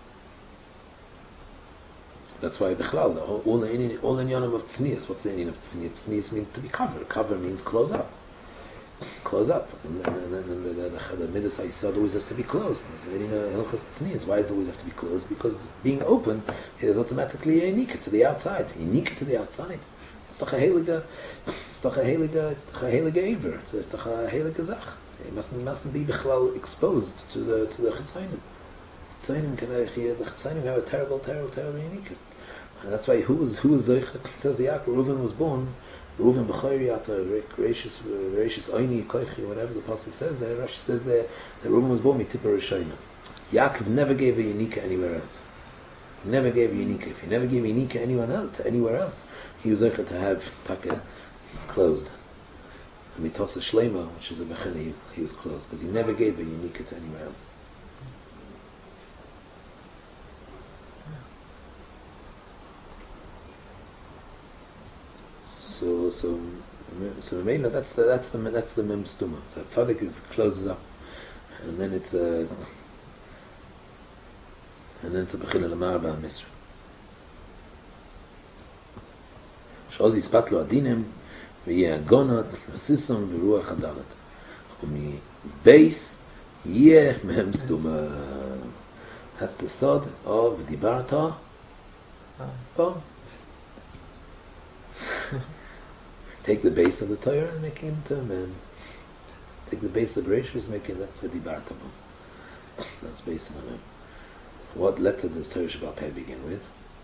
That's why Bechlal, all the inyanim of tznius. What's the inyan of tznius? Tznius means to be covered. Cover means close up. Close up. And the the Midas HaYisod always has to be closed. Why does it always have to be closed? Because being open is automatically a nika to the outside. Unique to the outside. It's doch a heilige Ever. It's doch a heilige Zach. It mustn't be exposed to the Chitzayim. The Chitzayim have a terrible unique. And that's why who was Zoichet? It says the Yaakov, Reuven was born, Reuven B'chayri Ata, gracious Oini Koichi, whatever the Pasuk says there. Rashi says there that Reuven was born Mitipa Rishayna. Yaakov never gave a Unika anywhere else. He never gave a Unika. If he never gave a Unika anywhere else, he was Zoichet to have Taka closed. And Mitosa Shlema, which is a Bechene, he was closed, because he never gave a Unika to anywhere else. So Mela, that's the mem stuma. So tzaddik closes up, and then it's a bechil lamar ba misra. Shozi spatlo adinim v'yeh agonot v'sisum v'ruach adalat. Umi beis yeh mem stuma. That's the sod of dibarta. Boom. Take the base of the Torah and make it into a man. Take the base of Bereshis, make it, that's V'dibartabum. That's based on it. What letter does Torah Shabbat Peh begin with?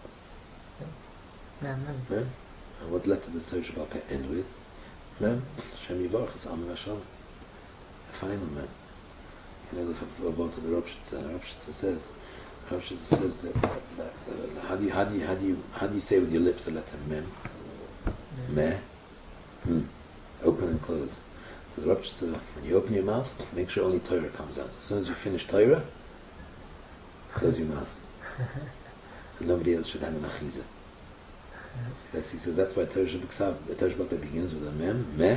Mem. And what letter does Torah Shabbat Peh end with? Mem. Shem Yivarach is Amen Hashem. A final man. You know, about the Rav Shitza says that how do you say with your lips the letter Mem? Meh. Open and close. So the Rav Shitza, when you open your mouth, make sure only Torah comes out. As soon as you finish Torah, close your mouth. And nobody else should have an achiza. He says that's why Torah Shabbat begins with a mem, meh.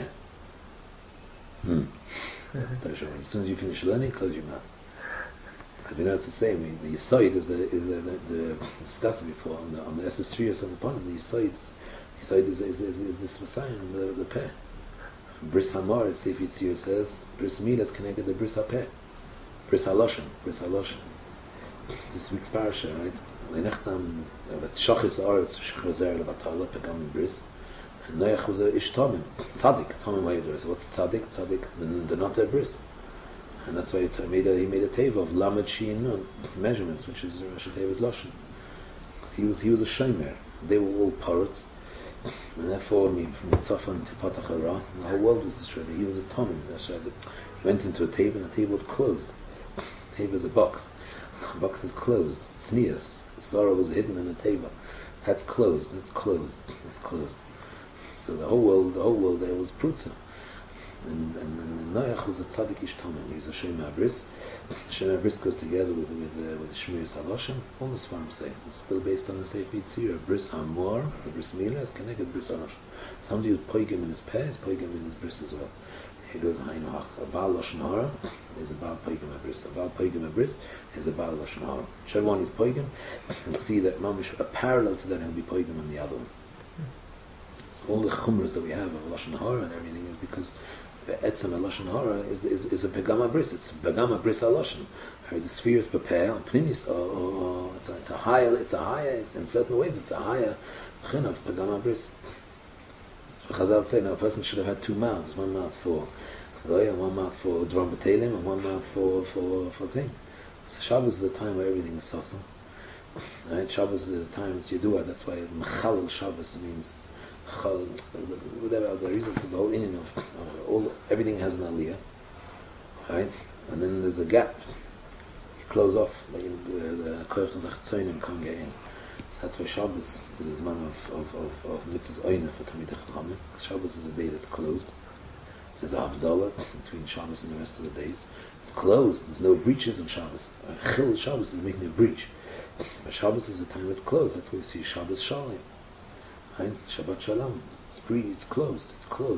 As soon as you finish learning, close your mouth. Because it's the same. The Yisoid is the discussed before on the SS3 on the point. The Yisoid is this Messiah, the Peh. Bris Hamar, Seif Yitzir says, Bris Milah is connected to Bris HaPeh. Bris HaLoshen. This week's parasha, right? Lenechtam, Shachis Haaretz, Shechrazer Levatala, Pegam Bris. And Noach was a Ish Tomim. Tzaddik. Tomim Vayidor. So what's Tzaddik? Tzaddik, the not a Bris. And that's why he made a teva of Lamed Shin Nun, measurements, which is Rosh Teva's Loshen. He was a Shomer. They were all poets. And therefore, from Tzafan to Patachara, the whole world was destroyed. He was a Tomim. He went into a table, and the table was closed. The table is a box. The box is closed. Tznias. Sorrow was hidden in the table. That's closed. It's closed. So the whole world there was Prutza. And Noach was a tzaddik ish tomim. He's a Shem HaBris. Shem HaBris goes together with Shmiras HaLoshen. All the Sfarim say. It's still based on the Seif Yitzir. Bris HaMor, the Bris Milah, is connected to Bris HaLoshen. Somebody who's poigim in his peh is poigim in his bris as well. He goes, Hainoach, a Baal Loshen Hara is a Baal poigim HaBris. A Baal poigim HaBris is a Baal Loshen Hara. Whichever one is poigim, you'll see that mamish, a parallel to that, he'll be poigim on the other one. So all the chumras that we have of Loshen Hara and everything is because the etzem Loshen Hara is a begama bris. It's begama bris Loshen. The sphere is prepared. It's a higher. It's in certain ways it's a higher chin of begama bris. So Chazal say now a person should have had two mouths. One mouth for Chodoy and one mouth for Dvarim B'Teilim and one mouth for thing. So Shabbos is the time where everything is sosum. Right? Shabbos is the time it's Yedua. That's why Mechalel Shabbos means whatever the reasons of the whole Indian of everything has an aliyah, right? And then there's a gap. You close off, like the koyach zachtzayim can't get in. So that's why Shabbos is a man of mitzvahs oina for Talmidei Chachamim. Shabbos is a day that's closed. There's a havdalah between Shabbos and the rest of the days. It's closed. There's no breaches on Shabbos. Chil Shabbos is making a breach. But Shabbos is a time it's closed. That's why you see Shabbos Shalom. Right? Shabbat Shalom. It's free. It's closed.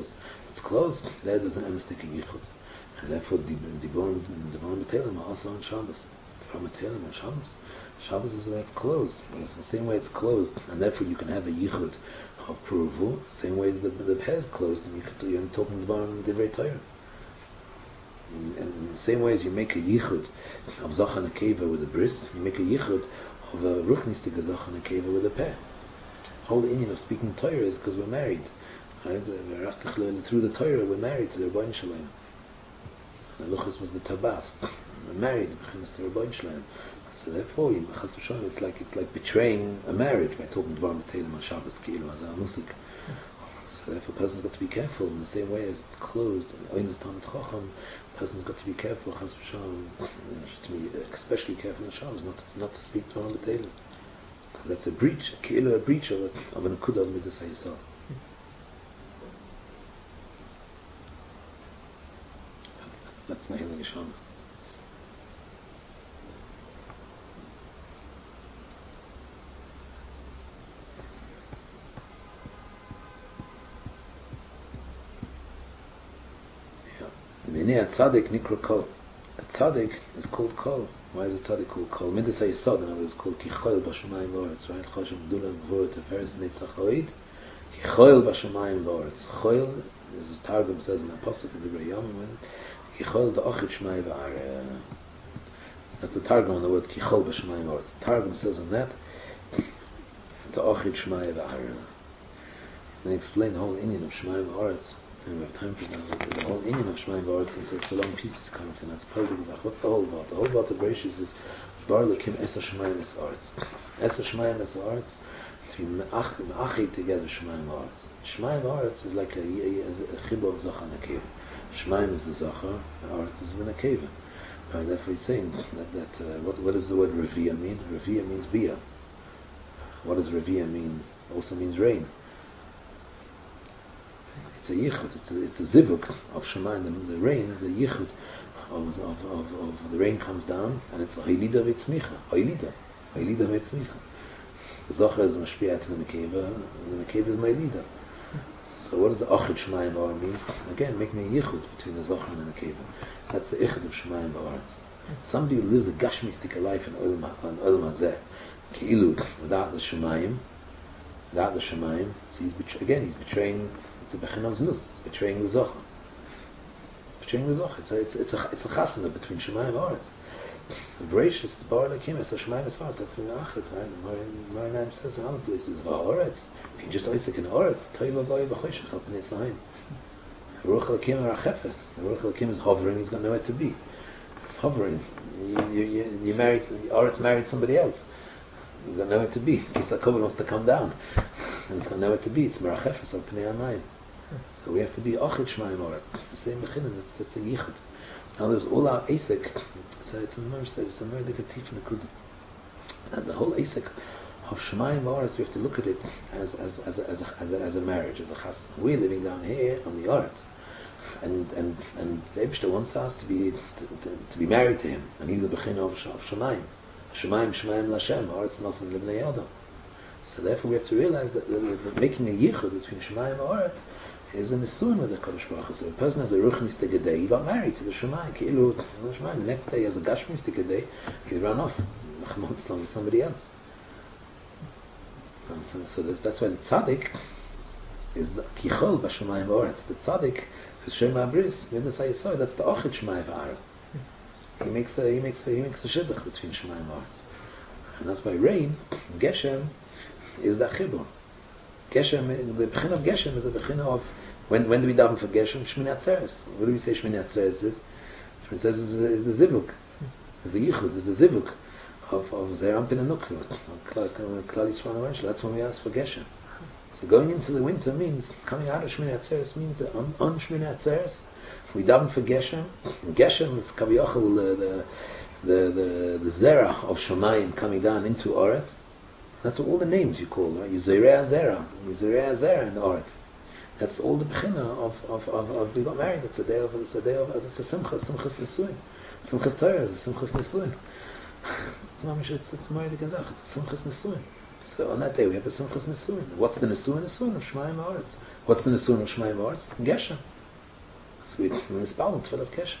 There there's an emistic in Yichud. And therefore, the Dvarim B'Teilim are also on Shabbos. Dvarim B'Teilim on Shabbos. Shabbos is where it's closed. But it's the same way it's closed. And therefore, you can have a Yichud of Puruvu. Same way the Peh is closed. And you're talking Dvarim Divrei Torah. in the same way as you make a yichud of Zachan Akeva with a bris, you make a yichud of a ruchnistic Zachan Akeva with a peh. The whole Indian of speaking Torah is because we're married. Right? We're asked to through the Torah, we're married to the Rebbeinu Shalom. The Luchas was the Tabas. We're married to the Rebbeinu Shalom. So therefore, it's like betraying a marriage by talking to Dvar B'Teilim on Shabbos Ki'ilu as a musik. So therefore, a person's got to be careful in the same way as it's closed. Oinus Talmid Chacham, a person's got to be careful. Chas v'shalom, to be especially careful on Shabbos, not to speak to Dvar B'Teilim, because that's a breach, a breach of an akudah of Midas HaYisod. That's Nehilin Yishamas. A tzaddik nikra kol. A tzaddik is called kol. Why is a tzaddik called kol? Midas HaYisod, in other words, called kichoil b'shamayim v'oretz. Right? Choshem Dula v'oret teferes netzach ha'oid. Kichoil b'shamayim v'oretz. Choil, as the Targum says in the Apostle of the Divrei Yomim, kichoil da'ochit shmai v'are. That's the Targum on the word kichoil b'shamayim v'oretz. The Targum says on that, da'ochit shmai v'are. So they explain the whole Indian of shmai v'oretz. And we have time for that. The whole Indian of Shemaim V'Aretz, it's a long piece to come to, and that's part of the Zach. What's the whole about? The whole about of Bereshis is Bar Lekim Esa Shemaim Es Aretz. Esa Shemaim Es Aretz, to be me'achid together Shemaim V'Aretz. Shemaim V'Aretz is like a chibur of Zachar Nekeva. Shemaim is the Zachar, Aretz is the Nekeva. Right, therefore he's saying that what does the word Reviyah mean? Reviyah means Biyah. What does Reviyah mean? Also means rain. It's a yichud, it's a zivuk of Shemayim. The rain is a yichud of the rain comes down, and it's a haylida v'tzmicha. Haylida v'tzmicha. The Zohar is mashpiyah to the Nekeva, and the Nekeva is maylida. So what does the achid Shemayim V'Aretz mean? Again, making a yichud between the Zohar and the Nekeva. That's the ichud of Shemayim V'Aretz. Somebody who lives a gashmistic life in Olam Hazeh, ki'ilu, without the Shemayim, so he's betraying. It's a bechin of znus. It's betraying the zochar. It's a chasana between Shemayim and Aretz. It's a gracious. It's bar lekim. It's a Shemayim and Aretz. That's when achit. Right? The Maranayim says in other places, "Va'aretz." If you just oisik in Aretz, toiva v'ay v'choshech al pnei Saim. Ruach lekim are chefes. The ruach lekim is hovering. He's got nowhere to be. It's hovering. You married. Aretz married somebody else. He's got nowhere to be. Kisakov wants to come down, and he's got nowhere to be. It's merachefes al pnei Amayim. So we have to be achid Shemayim Aretz. The same mechinah. That's a yichud. Now there's all our asik. So it's a very good teaching nekuda. And the whole asik of Shemayim Aretz, we have to look at it as a marriage, as a chassan. We're living down here on the Aretz, and the Eibshter wants us to be married to him, and he's the bechinah of Shemayim. Shemayim Lashem, Aretz Nasan Libnei Adam. So therefore we have to realize that making a yichud between Shemayim and Aretz is an isuin with the Kodesh Baruch Hu. So if a person has a ruchnistic day, he got married to the Shemayim, Ki'ilu, the next day he has a gashmistic day, he's run off with somebody else. So that's why the tzaddik is the kichol b'Shemayim Aretz. The tzaddik is Shema Bris, Midas HaYisod, that's the ochid Shemayim V'Aretz. He makes a shidduch between Shemayim and Aretz. And that's why rain, Geshem, is that chibur. Geshem, the bechin of Geshem is a bechin of when do we daven for Geshem? Shmini Atzeres. What do we say Shmini Atzeres is? Shmini Atzeres is the zivuk, is the yichud, is the zivuk of Zeram Pin Nuklu, Klal Yisrael. That's when we ask for Geshem. So going into the winter means coming out of Shmini Atzeres means that on Shmini Atzeres we daven for Geshem. Geshem is kaviyachal the zera of Shemayim coming down into Aretz. That's all the names you call, right? Yizerei Zera in Aretz. That's all the bechina of we got married. It's a simchas nesuin. Simchas Torah is a simchas nesuin. It's more the gazach. It's a simchas nesuin. So on that day we have a simchas nesuin. What's the nesuin? Nesuin of Shemayim Aretz. What's the nesuin of Shemayim Aretz? Geshem. So we misspell tefillas Geshem.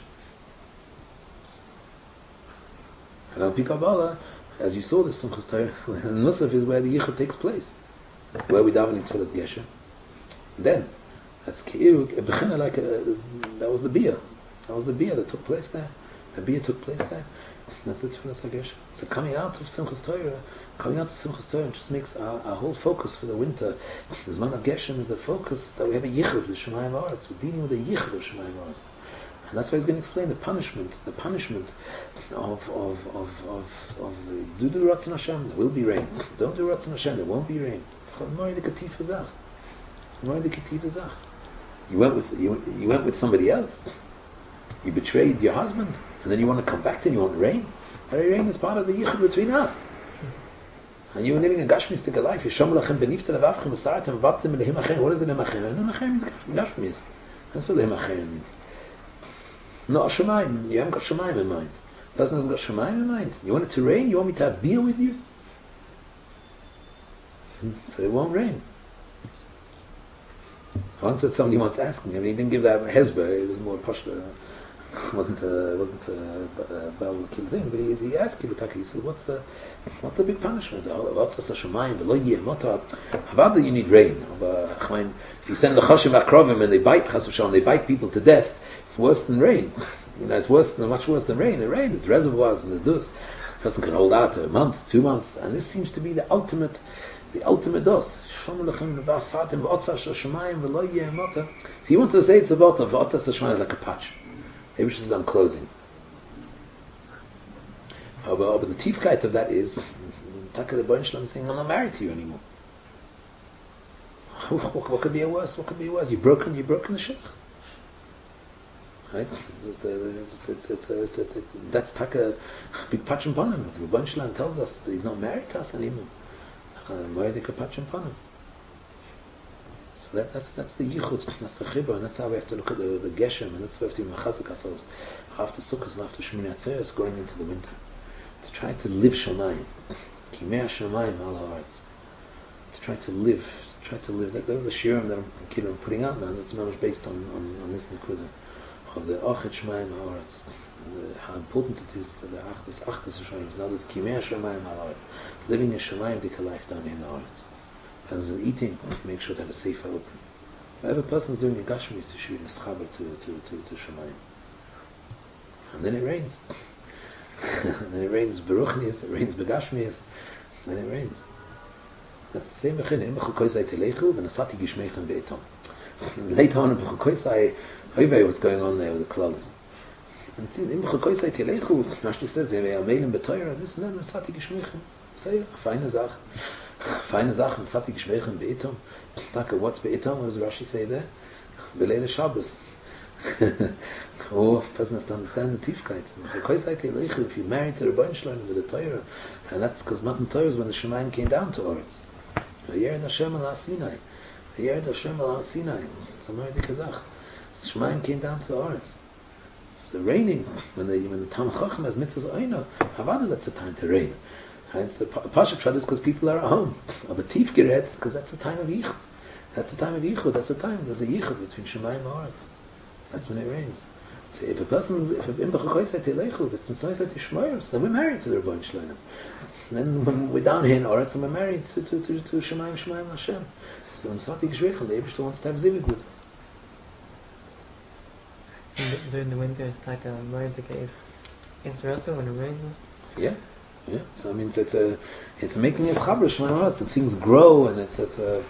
And on Pikabala, as you saw, the Simchas Torah and Nusaf is where the Yichud takes place, where we daven in Tfilas Geshem. Then, that's Keiru, a Bechina like that was the Biyah. That was the bia that took place there. The bia took place there. That's it for the Geshem. So coming out of Simchas Torah, just makes our whole focus for the winter. The Zman of Geshem is the focus that we have a yichud with Shemayim Haaretz. We're dealing with a yichud of Shemayim Haaretz. And that's why he's going to explain the punishment of do Ratzon Hashem, there will be rain. Don't do Ratzon Hashem, there won't be rain. You went with somebody else. You betrayed your husband, and then you want to come back to and you want rain. Rain is part of the yichud between us. And you were living a gashmistic life. What is it lehim achem? Gashmis. That's what lehim achem means. Not Shemayim. You haven't got Shemayim in mind. The person has got Shemayim in mind. You want it to rain? You want me to have beer with you? So it won't rain. Once somebody once asked me, I mean, he didn't give that hezbollah. It was more pashto. It wasn't a Baal Kil thing, but he asked Kilutaka, he said, what's the big punishment? How do you need rain? If you send the Choshev Akrovim and they bite people to death, it's worse than rain. It's much worse than rain. In rain, there's reservoirs and there's dus. A person can hold out a month, 2 months, and this seems to be the ultimate dose. So he wanted to say it's about V'otzas Hashemayim like a patch. Maybe she says I'm closing. But the tiefkeit of that is Taka the Boin Shalom saying I'm not married to you anymore. What could be worse? You've broken the shidduch. Right? That's Taka big patch and panim. The Boin Shalom tells us that he's not married to us anymore. So that's the yichud, that's the chibur, and that's how we have to look at the geshem, and that's why we have to machazek ourselves after Sukkot and after Shemini Atzeres going into the winter, to try to live Shemayim, kimei Shemayim al haaretz, to try to live. Those are the shiurim that I'm putting out now. That's much based on this nekuda of the achet Shemayim haaretz, how important it is that the achdas Shemayim. Now there's kimei Shemayim al haaretz, living a Shemayim dik life down here in the haaretz. As in eating, make sure to have a sefer open. Whenever a person is doing a gashmis, to should be mischaber to Shemayim. And then it rains. And then it rains beruchnias, it rains begashmias, then it rains. That's the same mechin. Im b'chukoisai telechu v'nasati gishmeichem be'etom. Later on in b'chukoisai, what's going on there with the klalas. And see, im b'chukoisai telechu, Rashi says, amelim b'toyra, this and that, nasati gishmeichem. Say, feine Sache. Feine Sache, nasati gishmeichem be'etom. What's be'etom? What does Rashi say there? B'leila Shabbos. Oh, person has to understand the tiefkeit. If you're married to the Rebbein Shalom with the Torah, and that's because Matan Torah is when the Shemayim came down to Oretz. V'yered Hashem al Sinai. V'yered Hashem al Sinai. It's a Mardi Kazach. The Shemayim came down to Oretz. It's the raining. When the Tam Chacham has mitzvahs oino, Havada, that's the time to rain. And it's the Pasha Pshat is because people are at home. But Tif Geret, because that's the time of Yichud. That's the time of Yichud. That's the time. There's a Yichud between Shemayim and Oretz. That's when it rains. So if a person's, if then we're married to the Rebbein Shalom. Then when we're down here in Oretz, and we're married to Shemayim Hashem. So when Sati Geshvechel, the Eibishter wants to have zivig with us. During the winter, it's like a Mardi case. It's relative when it rains. Yeah. So I mean, it's making us chaber Shemayim Oretz, and things grow, and it's that's the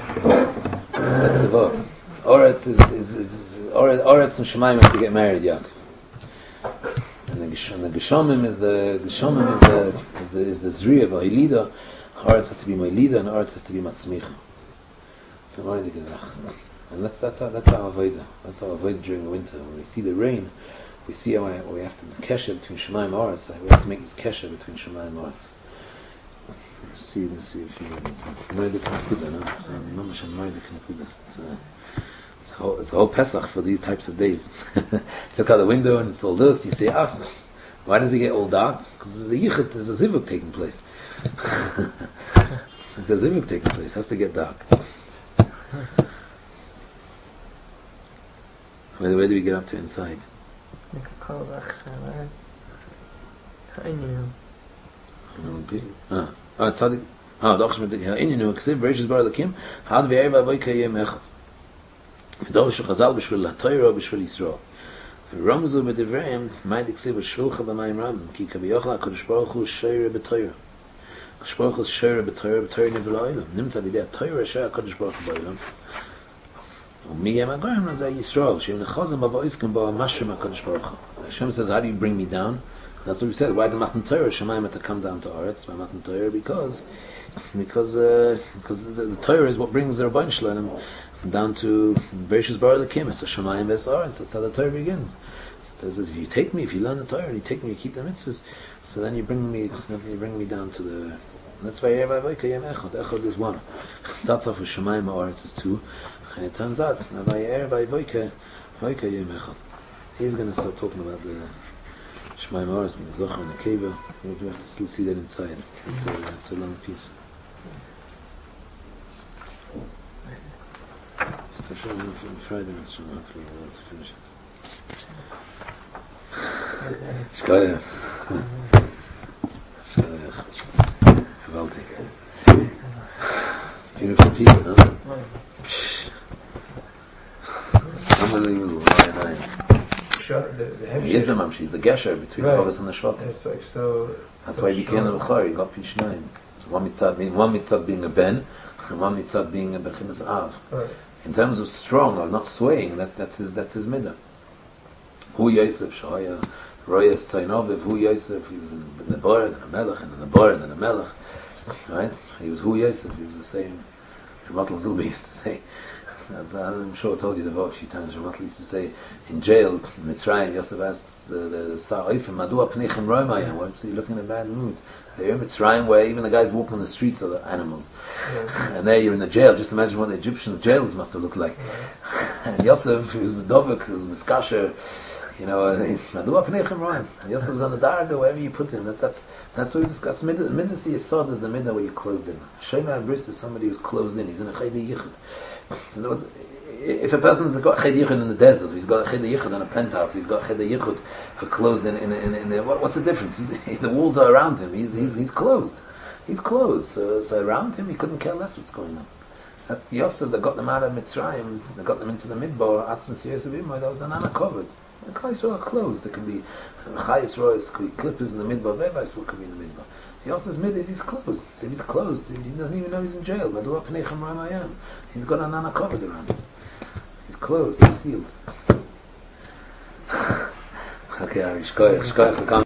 vote. Oretz Oretz and Shemayim have to get married, Yaakov. And the Geshomim is the Zriya of Oilida. Oretz has to be Moilida, and Oretz has to be Matzmicha. So Moilida Gezach. And that's our avodah. That's our avodah during the winter. When we see the rain, we see how we have to the kesher between Shemayim and Oretz. We have to make this kesher between Shemayim and Oretz. Let's see if you Moilida Knakuda, no? Mamash and Moilida Knakuda. It's a whole Pesach for these types of days. Look out the window and it's all this. You say, why does it get all dark? Because there's a yichud, there's a zivuk taking place. There's a zivuk taking place. It has to get dark. Where do we get up to inside? V'dov shechazal b'shvil ha'Torah b'shvil Yisrael. ורמזו בדבריהם, מה דכסיב ושבילך במים רבים, כי כביכול הקדוש ברוך הוא שיירה בתורה. הקדוש ברוך הוא שיירה בתורה, בתורה נברא העולם. נמצא על ידי התורה שהקדוש ברוך הוא בעולם. ומי יהיה מהגורם לזה ישראל, שאם נחוזם בבויסקם בו משהו מהקדוש ברוך הוא. Hashem says, how do you bring me down? That's what we said. Why did Matan Torah Shemayim to come down to Aretz by Matan Torah? Because the Torah is what brings the Rabban Shalom down to Bereshis Bara Lekim. It's the Shemayim Ves Aretz. That's how the Torah begins. So it says, if you take me, if you learn the Torah, and you take me, you keep the mitzvahs, so then you bring me down to the. That's why Vayera Vayka Yem Echad. Echad is one. Starts off with Shemayim Aretz is two, and it turns out Vayera Vayka Yem Echad. He's going to start talking about the Shemayim Aretz being Zochar and Akeva. We have to still see that inside. It's a long piece. So on Friday night, hopefully we'll have to finish it. Shkoyach. Gewaltig. Beautiful piece, huh? Unbelievable. He is the Mamshi, he's the Gesher between the Ovis and the Shvatim. That's why he became a Bechor, he got Pishnayim. So one mitzvah being a Ben, and one mitzvah being a Bechinas Av. In terms of strong or not swaying, that's his midah. Hu Yosef Shahaya Royas Tzainoviv. Hu Yosef, he was in the Bored and a Melech, and in the Bored and a Melech, right? He was Hu Yosef. He was the same. Ramatl Zilbi used to say. I'm sure I told you the vote a few times. Ramatl used to say in jail, in Mitzrayim, Yosef asked the Sa'ifim, Madua Pnechem Romayim, why was he looking in a bad mood? So you're in Mitzrayim where even the guys walking on the streets are the animals. And there you're in the jail. Just imagine what the Egyptian jails must have looked like. And Yosef, he was a Dovik, he was a Miskasher, Madua Pnechem Romayim. And Yosef was on the Darga, wherever you put him. That's what we discussed. Midas Yesod is the midah where you're closed in. Shema Abris is somebody who's closed in. He's in a Chaydi Yichud. So if a person's got a Chaydi Yichud in the desert, he's got a Chaydi Yichud in a penthouse, he's got a Chaydi Yichud for closed in what's the difference? The walls are around him. He's closed. He's closed. So around him, he couldn't care less what's going on. That's Yosef that got them out of Mitzrayim, that got them into the Midbar. Atzmas Yosef Imoy, that was an Anna covered. The Klal Yisrael are closed. There could be Chayis Royas, could be clippers in the Midbar. Vevais, what could be in the Midbar? Yosef's mid is he's closed. So if he's closed, he doesn't even know he's in jail. He's got an Anna covered around him. He's closed. He's sealed. Okay, Shkoyach.